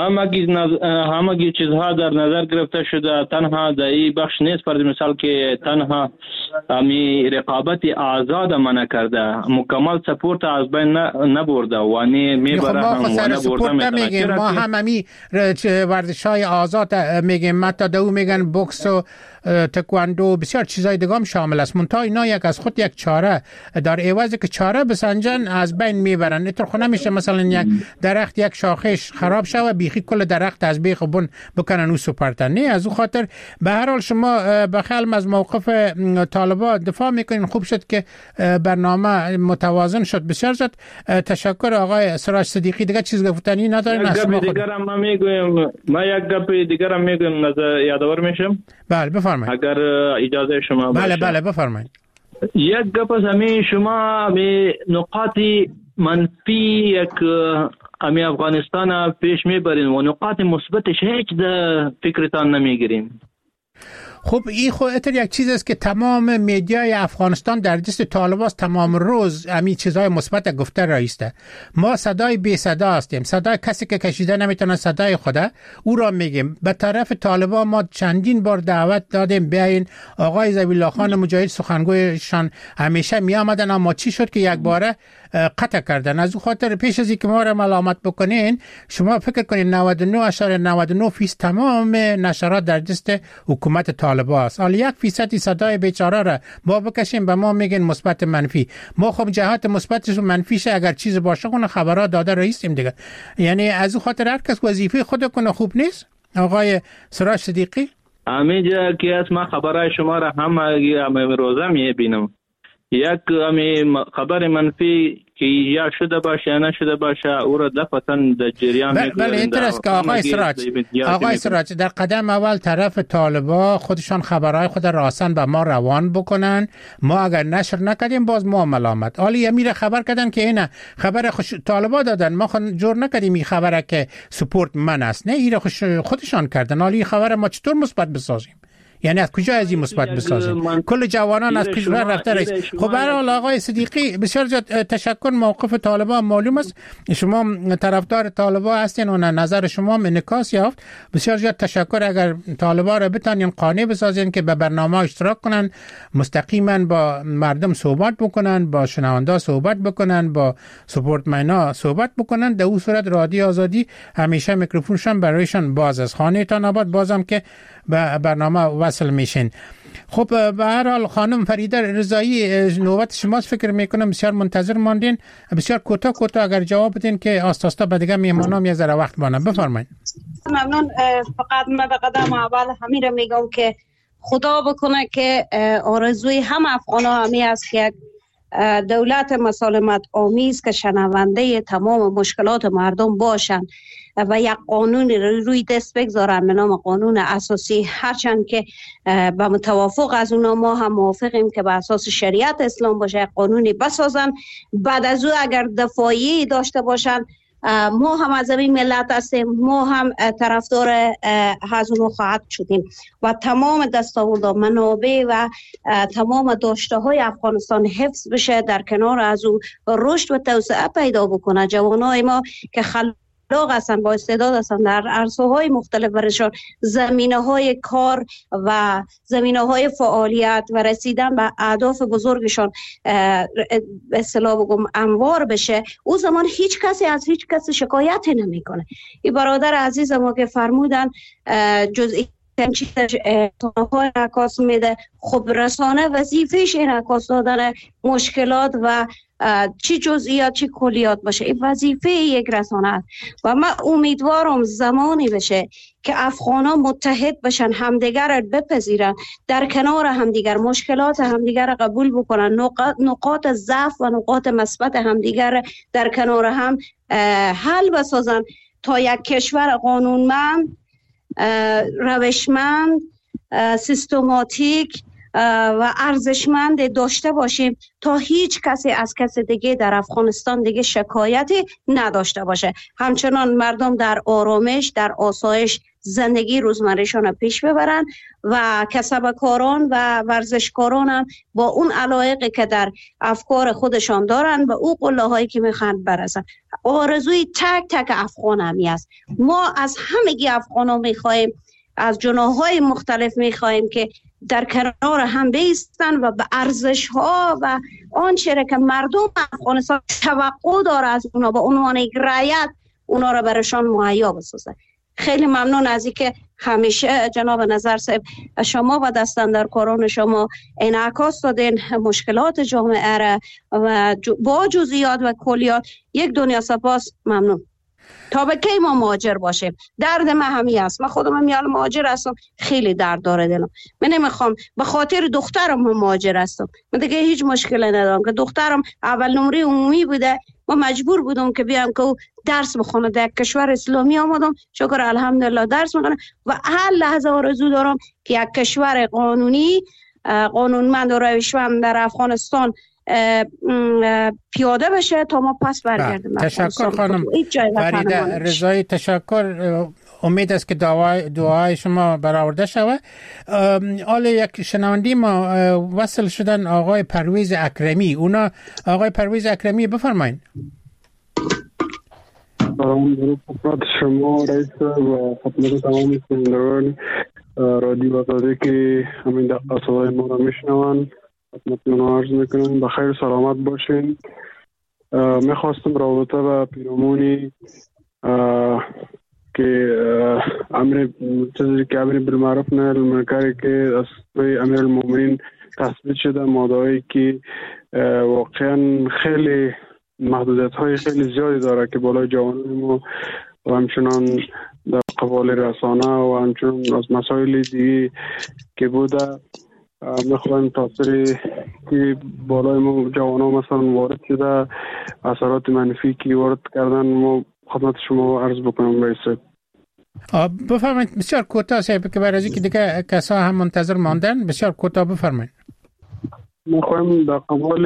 همه چیزها در نظر گرفته شده. تنها در این بخش نیست فرض مثال که تنها امی رقابت آزاد منع کرده مکمل سپورت از بین نبرده و نه میبره هم و نبرده میتونه. ما هم امی ورزش های آزاد میگیم متا دو میگن بوکس و تکواندو بسیار چیزای دیگه هم شامل است. منتها اینا یک از خود یک چاره در عوض که چاره بسنجن از بین میبرن. اینطور خو نمیشه مثلا یک درخت یک شاخش خراب شوه بیخی کل درخت از بیخ بن بکنن او سپرتن. نه از او خاطر به هر حال شما بخلم از موقف طالبان دفاع میکنین. خوب شد که برنامه متوازن شد. بسیار زیاد تشکر آقای سراج صدیقی. دیگه چیز گفتنی ندارین؟ یک گپ دیگر هم میگویم ما یک گپ دیگر هم میگویم نظر یادآور میشم. بله بفرمایید اگر اجازه شما باشه. بله بله بفرمایید. یک گپ از همین شما به نقاط منفی یک امی افغانستان پیش میبرین و نقاط مثبتش هیچ در فکرتان نمیگیریم. خب این خودت یک چیز است که تمام میدیای افغانستان در دست طالبان است. تمام روز همین چیزهای مثبت گفته رایسته. ما صدای بی صدا هستیم. صدای کسی که کشیده نمیتونه صدای خوده او را میگیم. به طرف طالبان ما چندین بار دعوت دادیم بیاین. آقای ذبیح الله خان مجاهد سخنگویشان همیشه می آمدن اما چی شد که یک باره قطع کردن. از او خاطر پیش از اینکه ما را ملامت بکنین شما فکر کنین نود و نه اشاره نود و نه فیصد تمام نشرات در دست حکومت طالبان است. حالا یک فیصد صدای بیچاره را ما بکشیم به ما میگن مثبت منفی. ما خب جهات مثبتش و منفیش اگر چیز باشه کنه خبرها داده رئیسیم دیگه. یعنی از او خاطر هر کس وظیفه خود کنه خوب نیست. آقای سراج صدیقی همینجا که از ما خبرهای شما را هم روزه میبینم. یک خبر منفی که یا شده باشه یا نشده باشه او را دفعتاً در جریان میگذارند. بله اینطور است که آقای سراج آقای سراج در قدم اول طرف طالبا خودشان خبرهای خود راسن به ما روان بکنن. ما اگر نشر نکردیم باز ما ملامت. حالی امیر خبر کردن که اینا خبر خوش طالبا دادن ما خود جور نکردیم این خبره که سپورت من است. نه این خوش خودشان کردن. حالی خبر ما چطور مثبت بسازیم؟ یعنی از کجا از این مثبت بسازیم؟ کل جوانان از کشور رفته رئیس. خب برای آقای صدیقی بسیار زیاد تشکر. موقف طالبان معلوم است. شما طرفدار طالبان هستین و نظر شما انعکاس یافت. بسیار زیاد تشکر. اگر طالبان را بتونین قانع بسازین که به برنامه اشتراک کنن مستقیما با مردم صحبت بکنن با شنوندا صحبت بکنن با سپورتمنا صحبت بکنن در اون صورت رادیو آزادی همیشه میکروفونشان برایشان باز است. خانه تان آباد بازم که به برنامه وصل میشین. خب به هر حال خانم فریده رضایی نوبت شماست. فکر میکنم بسیار منتظر ماندین. بسیار کوتاه کوتاه اگر جواب بدین که آستاستا به دیگه میمونم یه ذره وقت بانم. بفرمایید. ممنون. فقط من به قدم اول همین رو میگم که خدا بکنه که آرزوی هم افغان ها همی است که دولت مسالمت آمیز که شنونده تمام مشکلات مردم باشن و یک قانون روی دست بگذارن به نام قانون اساسی. هرچند که به متوافق از اونا ما هم موافقیم که به اساس شریعت اسلام باشه قانونی بسازن. بعد از او اگر دفاعی داشته باشن ما هم از این ملت هستیم. ما هم طرفدار از اونو خواهد شدیم و تمام دستاوردها منابع و تمام داشته های افغانستان حفظ بشه. در کنار از او رشد و توسعه پیدا بکنه. جوانای ما که خل خلاق هستن، با استعداد هستن در عرصه‌های مختلف برشان زمینه‌های کار و زمینه‌های فعالیت و رسیدن به اهداف بزرگشان به اصطلاح بگم انوار بشه، او زمان هیچ کسی از هیچ کسی شکایت نمیکنه. این برادر عزیز ما که فرمودن جزئی های انعکاس میده، خب رسانه وظیفهش انعکاس دادن مشکلات و چی جزئیات چی کلیات باشه، این وظیفه یک رسانه است و من امیدوارم زمانی بشه که افغانا متحد بشن، همدیگر را بپذیرن، در کنار همدیگر مشکلات همدیگر را قبول بکنن، نقاط, نقاط ضعف و نقاط مثبت همدیگر در کنار هم حل بسازن تا یک کشور قانونمند، روشمند، سیستماتیک و ارزشمند داشته باشیم تا هیچ کسی از کسی دیگه در افغانستان دیگه شکایتی نداشته باشه. همچنان مردم در آرامش، در آسایش زندگی روزمرهشان پیش ببرن و کسبکاران و ورزشکاران هم با اون علایقی که در افکار خودشان دارن و او قله هایی که میخوان برسن. آرزوی تک تک افغان همی است. ما از همگی افغان ها میخواهیم، از جناح‌های مختلف میخواهیم که در کنار هم بیستن و به ارزش ها و آنچه که مردم افغانستان توقع داره از اونا به عنوان یک رعیت اونا را برشان مهیا بسازه. خیلی ممنون از اینکه همیشه جناب نظر صاحب شما و دستاندرکاران شما انعکاس دادین مشکلات جامعه را و با جزئیات و کلیات. یک دنیا سپاس، ممنون. تا به کی ما مهاجر باشیم؟ درد من همی است. من خودم میال مهاجر هستم، خیلی درد داره دلم. من نمیخوام به خاطر دخترم مهاجر هستم. من دیگه هیچ مشکلی ندارم که دخترم اول نمره عمومی بوده، ما مجبور بودم که بیام که درس بخونه. در کشور اسلامی آمدم، شکر الحمدلله درس میخونم و هر لحظه آرزو دارم که یک کشور قانونی، قانونمند و روشمند در افغانستان پیاده بشه تا ما پس برگردیم. تشکر خانم فریده رضایی، تشکر. امید است که دعای دعای شما برآورده شود. حالا یک شنونده ما وصل شدن، آقای پرویز اکرمی. اونا آقای پرویز اکرمی بفرمایید. سلام درود خدمت شما رئیس و خدمت تمام شنوندگان رادیو آزادی که همین دقیقه صدای ما را میشنوند. خدمتتون عرض میکنم بخیر سلامت باشین. میخواستم رابطه با پیرامونی که امر چیزی که امر بالمعروف نهی عن المنکر که از سوی امیرالمومنین تثبیت شده، ماده‌ای که واقعا خیلی محدودیت های خیلی زیادی داره که بالای جوانان ما و همچنان در قبال رسانه و همچنان از مسائل دیگه که بوده میخوایم تاثیری که بالای ما جوان ها مثلا وارد شده، اثرات منفی که وارد کردن، ما خدمت شما عرض بکنم رئیس. بفرمایید. بسیار کوتاه صاحب که برای که دیگه کسا هم منتظر ماندن، بسیار کوتاه بفرمایید. میخوایم در قبال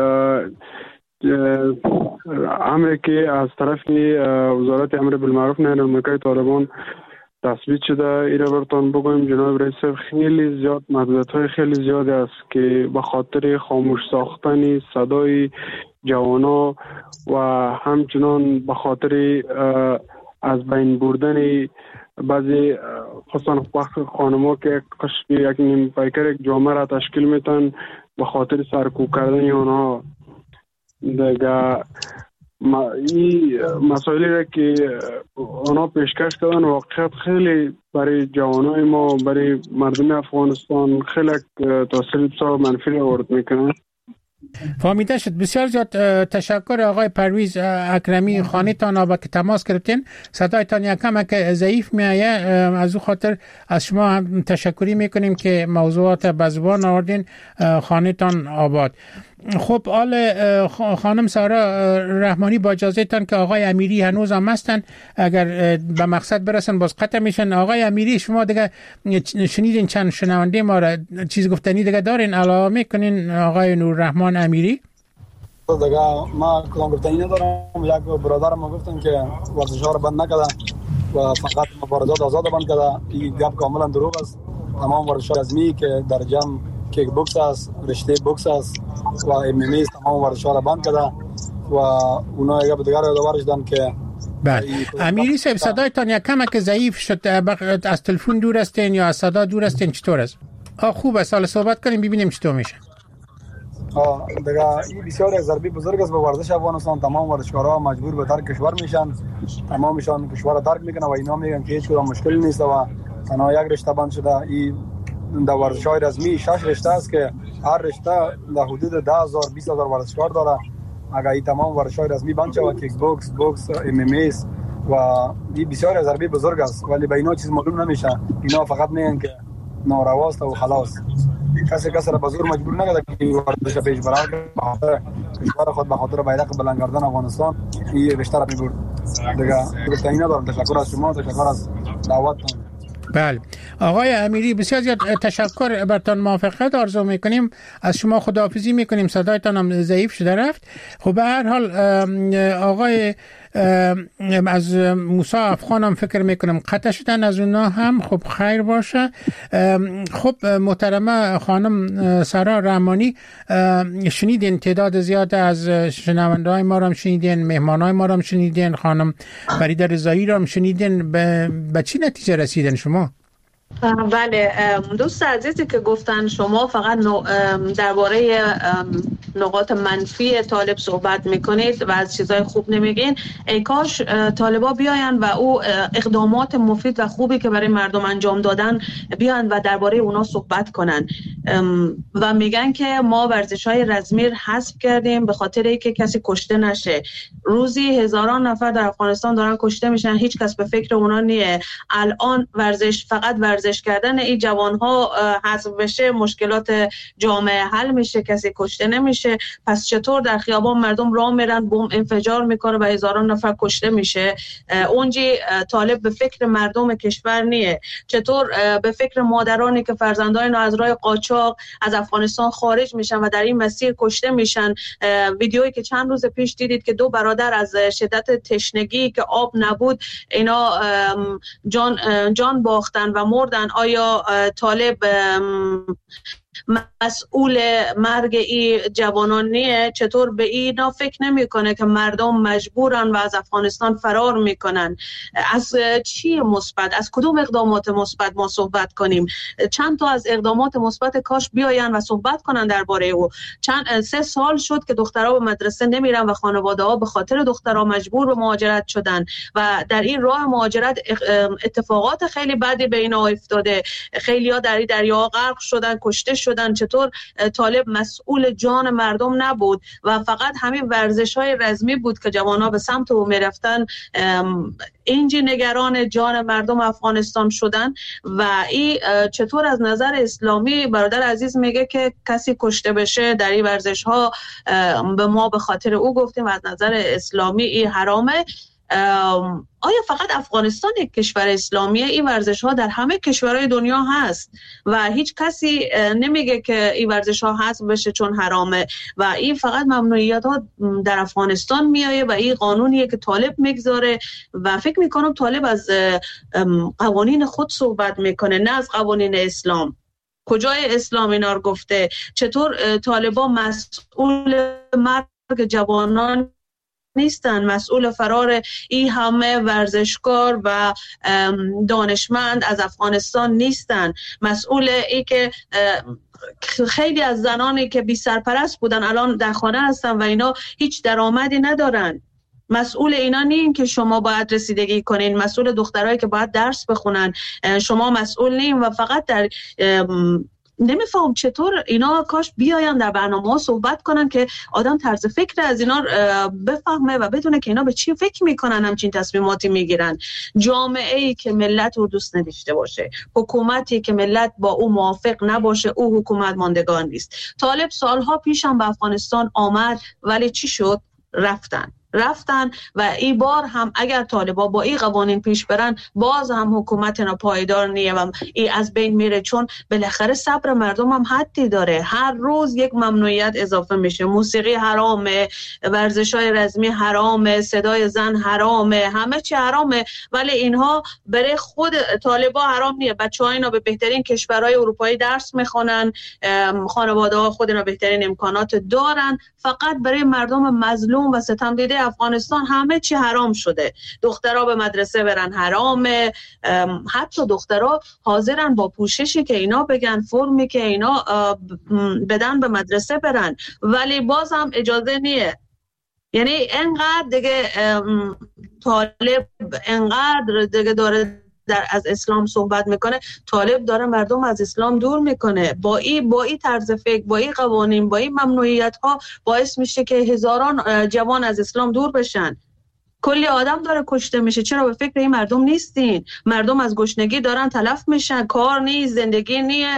امری که از طرف وزارت امر بالمعروف نهی عن المنکر طالبان تثبیت شده ایره برتان بگویم جناب رئیس، خیلی زیاد محدودیت‌های خیلی زیاد است که به خاطر خاموش ساختن صدای جوانا و همچنان به خاطر از بین بردن بعضی خصوصا وقت خانم‌ها که قشق یک نیم پیکر یک جامعه را تشکیل میتن به خاطر سرکوب کردن آنها دیگه ما این مسائلی را که اونا پیشکش کردن واقعیت خیلی برای جوانای ما، برای مردم افغانستان خیلی تاثیر بسیار منفی وارد میکنن. فهمیده شد. بسیار زیاد تشکر آقای پرویز اکرمی. خانه تان با که تماس گرفتین، صدایتان یکم که ضعیف میایه، از او خاطر از شما هم تشکری میکنیم که موضوعات به زبان آوردین. خانه تان آباد. خب آل خانم سارا رحمانی با اجازه تان که آقای امیری هنوز هم هستن، اگر به مقصد برسن باز قطع میشن. آقای امیری شما دیگه شنیدین چند شنونده ما را چیز گفتنی دیگه دارین علاوه میکنین آقای نور رحمان امیری؟ دیگه ما کلام گفتنی ندارم. یک برادر ما گفتن که ورزش ها رو بند نکرده و فقط مبارزات آزاد بند کرده. این گپ کاملا دروغ است. تمام ورزش رسمی که در جمع کیک بوکس است، رشته بوکس است و ام ام ای تمام ورزش‌ها را بند کرده و اونا یک به دیگر یادآورش دادن که بله. امیری صاحب صدایتان یک کمک ضعیف شد، از تلفن دور هستین یا از صدا دور هستین؟ چطور است؟ آه خوب است، حالا صحبت کنیم ببینیم چطور میشه. آه دیگه این بسیار از ضربی بزرگ است به ورزش افغانستان. تمام ورزشکارا مجبور به ترک کشور میشن، تمامشان کشور ترک میکنن و اینا میگن که هیچ کدام مشکل نیست و تنها یک رشته بند شده. این در ورزش‌های رسمی شش رشته است که هر رشته در حدود ده هزار بیست هزار ورزشکار داره. اگر این تمام ورزش‌های رسمی بند شود، کیک بوکس، بوکس، ام ام اس و این بسیار از ضربی بزرگ است، ولی به اینا چیز معلوم نمیشه. اینا فقط میگن که نارواست و خلاص. کسی کسی را به زور مجبور نکرده که ورزش پیش بره. به خاطر کشور خود، به خاطر بیرق بلند کردن افغانستان این رشته را میبرد. دیگه گفته اینا دارم. تشکر از شما، تشکر از دعوتتون. بله آقای امیری بسیار زیاد تشکر، برتان موافقت آرزو میکنیم. از شما خداحافظی میکنیم، صدایتان هم ضعیف شده رفت. خب به هر حال آقای از موسی افغان هم فکر میکنم قطع شدن، از اونا هم خب خیر باشه. خب محترمه خانم سارا رحمانی، شنیدین تعداد زیاد از شنونده های ما رو هم شنیدین، مهمان های ما رو هم شنیدین، خانم فریده رضایی رو هم شنیدین. به, به چی نتیجه رسیدین شما؟ بله دوست عزیزی که گفتن شما فقط درباره نقاط منفی طالب صحبت میکنید و از چیزای خوب نمیگین. ای کاش طالبا بیاین و او اقدامات مفید و خوبی که برای مردم انجام دادن بیاین و درباره اونا صحبت کنن. و میگن که ما ورزش‌های رزمی حذف کردیم به خاطر اینکه کسی کشته نشه. روزی هزاران نفر در افغانستان دارن کشته میشن، هیچ کس به فکر اونا نیه. الان ورزش فقط ورزش کردن این جوان‌ها حذف بشه، مشکلات جامعه حل میشه، کسی کشته نمیشه. پس چطور در خیابان مردم راه میرن، بمب انفجار میکنه و هزاران نفر کشته میشه؟ اونجی طالب به فکر مردم کشور نیه. چطور به فکر مادرانی که فرزندان از راه قاچاق از افغانستان خارج میشن و در این مسیر کشته میشن؟ ویدیویی که چند روز پیش دیدید که دو برادر از شدت تشنگی که آب نبود اینا جان جان باختن و مردن. آیا طالب مسئول مرگ این جوانان نیه؟ چطور به اینا فکر نمیکنه که مردم مجبورن و از افغانستان فرار میکنن؟ از چی مثبت، از کدوم اقدامات مثبت ما صحبت کنیم؟ چند تا از اقدامات مثبت کاش بیاین و صحبت کنن درباره او. چند سه سال شد که دخترها به مدرسه نمیرن و خانواده ها به خاطر دخترها مجبور به مهاجرت شدن و در این راه مهاجرت اتفاقات خیلی بدی به اینا افتاده. خیلی‌ها در این دریا غرق شدن، کشته شدن. چطور طالب مسئول جان مردم نبود و فقط همین ورزش‌های رزمی بود که جوان‌ها به سمت او می‌رفتن؟ اینجی نگران جان مردم افغانستان شدن. و این چطور از نظر اسلامی برادر عزیز میگه که کسی کشته بشه در این ورزش‌ها به ما به خاطر او گفتیم و از نظر اسلامی این حرامه. آیا فقط افغانستان یک کشور اسلامیه؟ این ورزش ها در همه کشورهای دنیا هست و هیچ کسی نمیگه که این ورزش ها حذف بشه چون حرامه و این فقط ممنوعیت ها در افغانستان میایه و این قانونیه که طالب میگذاره و فکر میکنم طالب از قوانین خود صحبت میکنه نه از قوانین اسلام. کجای اسلام اینا رو گفته؟ چطور طالبا مسئول مرگ جوانان نیستن، مسئول فرار این همه ورزشکار و دانشمند از افغانستان نیستن؟ مسئول ای که خیلی از زنانی که بی سرپرست بودن الان در خانه هستن و اینا هیچ درآمدی ندارن. مسئول اینا نین که شما باید رسیدگی کنین، مسئول دخترایی که باید درس بخونن شما مسئول نین و فقط در نمیفهم چطور اینا کاش بیاین در برنامه ها صحبت کنن که آدم طرز فکر از اینا بفهمه و بدونه که اینا به چی فکر میکنن همچین تصمیماتی میگیرن. جامعه ای که ملت رو دوست نداشته باشه، حکومتی که ملت با او موافق نباشه، او حکومت ماندگار نیست. طالب سالها پیش هم به افغانستان آمد ولی چی شد؟ رفتن رفتن و این بار هم اگر طالبا با این قوانین پیش برن باز هم حکومت اینا پایدار نیه و این از بین میره، چون بالاخره صبر مردم هم حدی داره. هر روز یک ممنوعیت اضافه میشه. موسیقی حرامه، ورزش‌های رزمی حرامه، صدای زن حرامه، همه چی حرامه، ولی اینها برای خود طالبا حرام نیه. بچه‌ها اینا به بهترین کشورهای اروپایی درس میخونن، خانواده‌ها خود اینا بهترین امکانات دارن، فقط برای مردم مظلوم و ستم دیده افغانستان همه چی حرام شده. دخترها به مدرسه برن حرامه، حتی دخترها حاضرن با پوششی که اینا بگن، فرمی که اینا بدن به مدرسه برن، ولی باز هم اجازه نیه. یعنی انقدر دیگه طالب انقدر دیگه داره در از اسلام صحبت میکنه، طالب داره مردم از اسلام دور میکنه. با این با این طرز فکر، با این قوانین، با این ممنوعیت ها باعث میشه که هزاران جوان از اسلام دور بشن. کلی آدم داره کشته میشه. چرا به فکر این مردم نیستین؟ مردم از گشنگی دارن تلف میشن، کار نیست، زندگی نیه،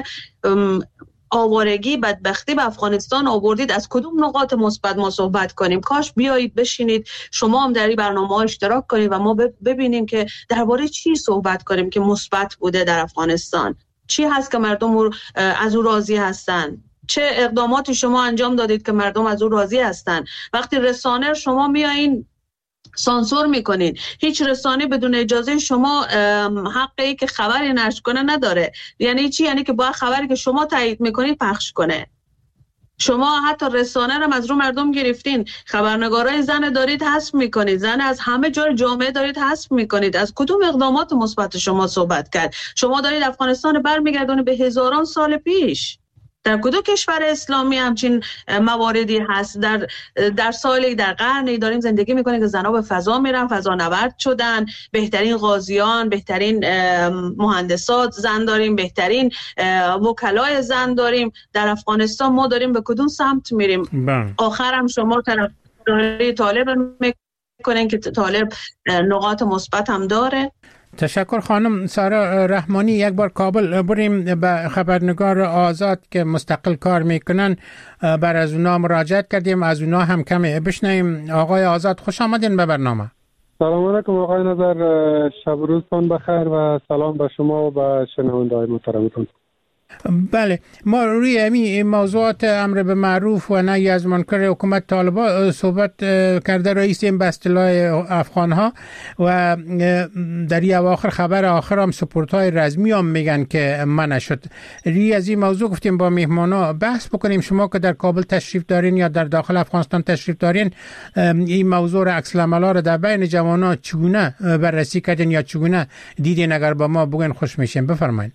آوارگی، بدبختی به افغانستان آوردید. از کدوم نقاط مثبت ما صحبت کنیم؟ کاش بیایید بشینید شما هم در این برنامه ها اشتراک کنید و ما ببینیم که درباره چی صحبت کنیم که مثبت بوده در افغانستان. چی هست که مردم از او راضی هستن؟ چه اقداماتی شما انجام دادید که مردم از او راضی هستن؟ وقتی رسانه شما میایین سانسور میکنین، هیچ رسانه بدون اجازه شما حقی که خبری نشر کنه نداره. یعنی چی؟ یعنی که باید خبری که شما تایید میکنید پخش کنه. شما حتی رسانه رو از رو مردم گرفتین، خبرنگارای زن دارید حذف میکنید، زن از همه جای جامعه دارید حذف میکنید. از کدوم اقدامات مثبت شما صحبت کرد؟ شما دارید افغانستان برمیگردونید به هزاران سال پیش. در کدوم کشور اسلامی همچین مواردی هست؟ در در سالی در قرنی داریم زندگی میکنیم که زنها به فضا میرن، فضا نورد شدن، بهترین قاضیان، بهترین مهندسات زن داریم، بهترین وکلای زن داریم. در افغانستان ما داریم به کدوم سمت میریم؟ آخرم شما طرفداری طالب میکنین که طالب نقاط مثبت هم داره. تشکر خانم سارا رحمانی. یک بار کابل بریم به خبرنگار آزاد که مستقل کار میکنن، بر از اونا مراجعت کردیم، از اونا هم کمی بشنیم. آقای آزاد خوش آمدین به برنامه. سلام علیکم آقای نظر، شب و روزتون بخیر و سلام به شما و به شنونده‌های محترمتون. بله، ما روی این موضوعات امر به معروف و نهی از منکر حکومت طالبان صحبت کرده رئیس این به اصطلاح افغان ها و در این اواخر خبر آخر هم سپورت های رزمی هم میگن که منع شد. روی از این موضوع گفتیم با مهمانا بحث بکنیم. شما که در کابل تشریف دارین یا در داخل افغانستان تشریف دارین، این موضوع را عکس العملا را در بین جوانان چگونه بررسی کردین یا چگونه دیدین؟ اگر با ما بگین خوش میشیم. بفرمایید.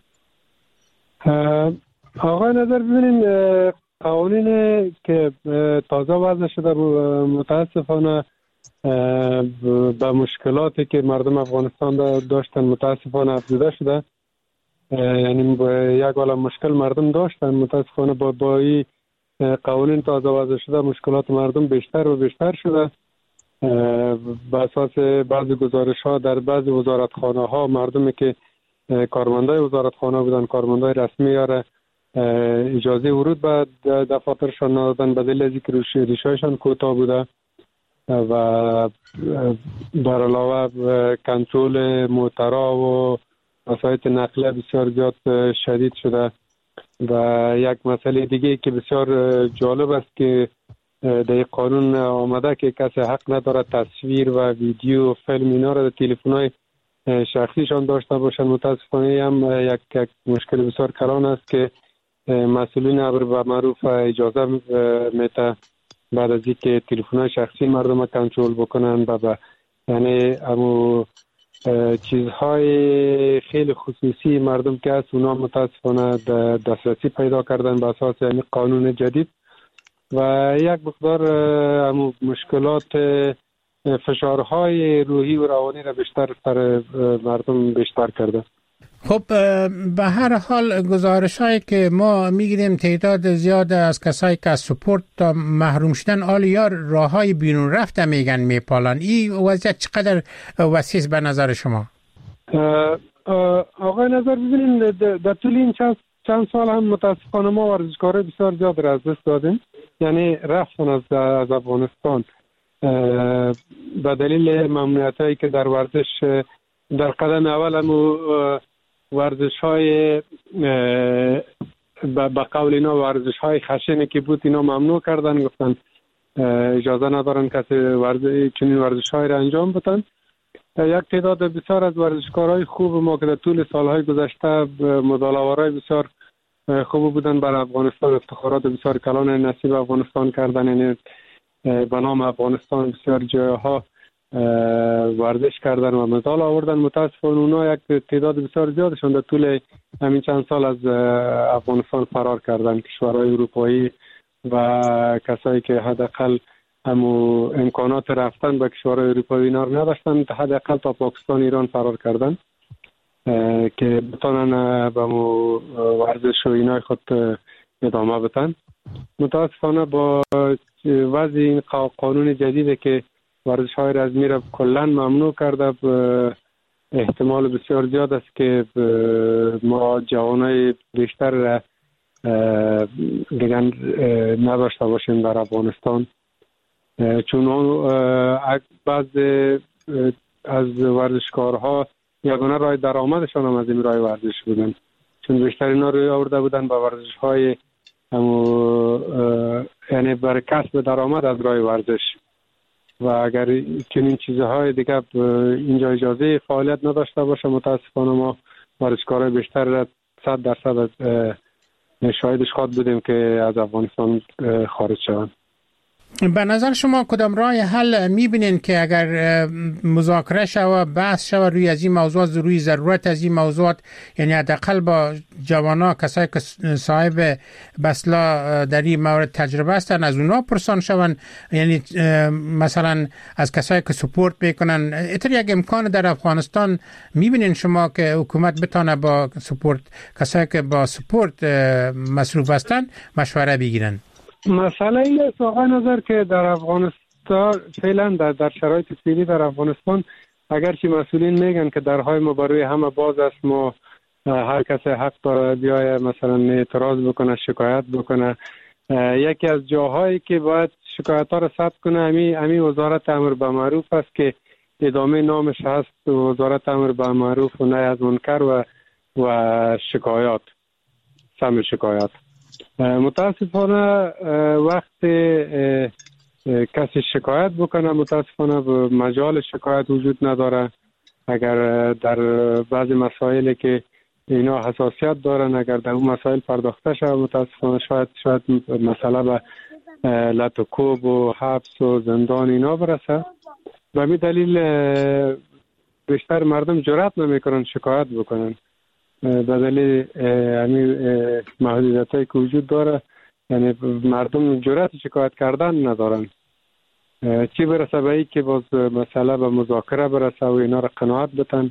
آقای نظر ببینید، قوانین که تازه وضع شده متاسفانه به مشکلاتی که مردم افغانستان داشتن متاسفانه افزوده شده. یعنی یک والا مشکل مردم داشتن، متاسفانه با با این قوانین تازه وضع شده مشکلات مردم بیشتر و بیشتر شده. به اساس بعضی گزارش ها در بعضی وزارتخانه ها مردمی که کارمندای وزارتخانه بودن، کارمندای رسمی یاره اجازه ورود به دفاترشان ندادن به دلیل از اینکه ریشه‌شان کوتاه بوده و در علاوه کنترل موترها و وسایط نقلیه بسیار زیاد شدید شده. و یک مسئله دیگه که بسیار جالب است که در قانون آمده که کسی حق نداره تصویر و ویدیو و فیلم اینا را در تلفن‌های شخصیشان داشته باشند. متاسفانه هم یک, یک مشکل بسیار کلان است که مسئولین امر به معروف اجازه میته بعد از اینکه تلفن‌های شخصی مردم را کنترل بکنن و یعنی امو چیزهای خیلی خصوصی مردم که هست اونا متاسفانه دسترسی پیدا کردن به اساس یعنی قانون جدید و یک مقدار امو مشکلات فشارهای روحی و روانی را بیشتر سر مردم بیشتر کرده. خب به هر حال گزارش هایی که ما میگیریم تعداد زیاد از کسایی که از سپورت محروم شدن آل یا راه های بیرون رفته میگن میپالن. این وضعیت چقدر وسیع به نظر شما؟ آقای نظر ببینید در طول این چند, چند سال هم متاسفانه ما ورزشکارای بسیار زیاد را از دست دادیم. یعنی رفتن از, از افغانستان به دلیل ممنوعیت هایی که در ورزش در قدم اول هم ورزش های به قول اینا ورزش های خشنی که بود اینا ممنوع کردن، گفتن اجازه ندارن کسی ورزش چنین ورزش های را انجام بدن. یک تعداد بسیار از ورزشکارهای خوب ما که در طول سالهای گذشته مدال‌آورای بسیار خوب بودن برای افغانستان، افتخارات بسیار کلان نصیب افغانستان کردن. یعنی به نام افغانستان بسیار جاها ورزش کردن و مدال آوردن. متاسفانه اونا یک تعداد بسیار زیادشون در طول همین چند سال از افغانستان فرار کردن. کشورهای اروپایی و کسایی که حداقل همو امکانات رفتن به کشورهای اروپایی اینا رو نداشتن، حداقل تا پاکستان، ایران فرار کردن که بتونن به مو ورزش و اینای خود ادامه بدن. متاسفانه با وضع این قانون جدیدی که ورزش های رزمی را کلا ممنوع کرده، احتمال بسیار زیاد است که ما جوانای بیشتر را دیگر نداشته باشیم در افغانستان، چون بعض از ورزشکارها یگانه راه درآمدشان هم از این راه ورزش بودن، چون بیشتر اینا روی آورده بودن با ورزش های یعنی برای کسب درآمد از راه ورزش. و اگر چنین چیزهای دیگه اینجا اجازه فعالیت نداشته باشه، متاسفانه ما ورزشکارای بیشتر را صد درصد شاهدش خواهد بودیم که از افغانستان خارج شوند. به نظر شما کدام راه حل میبینین که اگر مذاکره شوه، بحث شوه روی از این موضوعات، روی ضرورت از این موضوعات، یعنی حداقل با جوانا کسایی که صاحب بسلا در این مورد تجربه هستن از اونا پرسان شون، یعنی مثلا از کسایی که سپورت میکنن، اتر یک امکان در افغانستان میبینین شما که حکومت بتانه با سپورت کسایی که با سپورت مصروف هستن مشوره بگیرن؟ مسئله این است واقعا نظر که در افغانستان فعلا در, در شرایط فعلی در افغانستان اگرچه مسئولین میگن که درهای ما برای همه باز است، ما هر کسی حق داره بیایه مثلا اعتراض بکنه، شکایت بکنه. یکی از جاهایی که باید شکایت ها را ثبت کنه امی امی وزارت امر به معروف است که ادامه نامش هست وزارت امر به معروف و نهی از منکر و و شکایات، سم شکایت. متاسفانه وقتی کسی شکایت بکنه، متاسفانه مجال شکایت وجود نداره. اگر در بعضی مسائلی که اینا حساسیت دارن، اگر در اون مسائل پرداخته شود، متاسفانه شاید شاید مسئله به لط و کوب و حبس و زندان اینا برسه. به همین دلیل بیشتر مردم جرأت نمیکنن شکایت بکنن، به دلیل همین محدودیتایی که وجود داره، یعنی مردم جرأت شکایت کردن ندارن. چی برسه به این که باز مسئله به مذاکره برسه و اینا را قناعت بتن.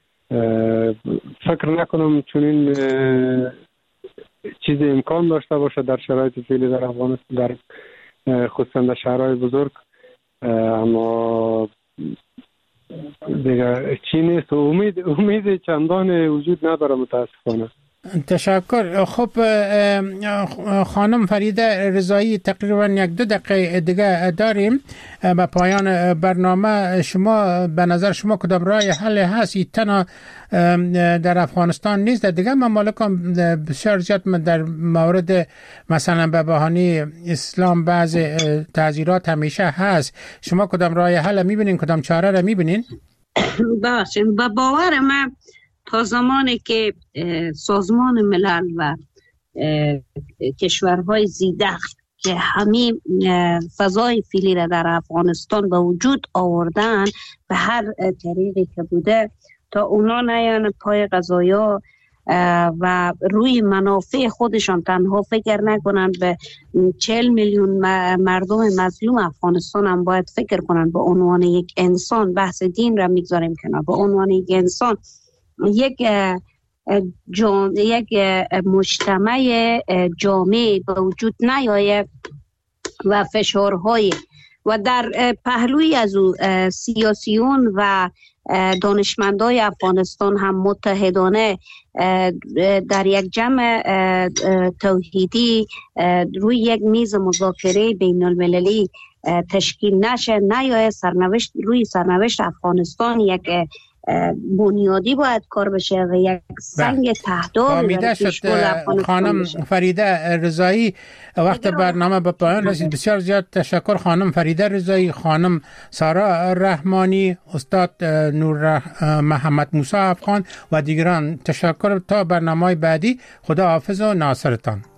فکر نکنم چون این چیز امکان داشته باشه در شرایط فعلی در افغانستان، در خصوصا در شهرهای بزرگ. اما دیگه چی نیست، امید امید چندان وجود نداره متاسفانه. تشکر. خب خانم فریده رضایی، تقریبا یک دو دقیقه دیگه داریم به پایان برنامه. شما به نظر شما کدام راه حل هست؟ این تنها در افغانستان نیست، در دیگه ممالک هم بسیار زیاد در مورد مثلا به بهانه اسلام بعض تعذیرات همیشه هست. شما کدام راه حل میبینین، کدام چاره را میبینین؟ باشیم با باور من تا زمانی که سازمان ملل و کشورهای زیدخ که همین فضای فعلی را در افغانستان به وجود آوردن به هر طریقی که بوده، تا اونا نیان پای قضایا و روی منافع خودشان تنها فکر نکنن، به چهل میلیون مردم مظلوم افغانستان هم باید فکر کنن. به عنوان یک انسان، بحث دین را میگذاریم کنار، به عنوان یک انسان یک جام... یک مجتمع جامع به وجود نیاید و فشارهای و در پهلوی از او سیاسیون و دانشمندای افغانستان هم متحدانه در یک جمع توحیدی روی یک میز مذاکره بین المللی تشکیل نشه، نیاید سرنوشت روی سرنوشت افغانستان یک بنیادی باید کار بشه و یک سنگ تهدار شد. خانم فریده رضایی، وقت برنامه به پایان رسید. بسیار زیاد تشکر خانم فریده رضایی، خانم سارا رحمانی، استاد نور محمد موسی افغان و دیگران. تشکر. تا برنامه بعدی، خدا حافظ و ناصرتان.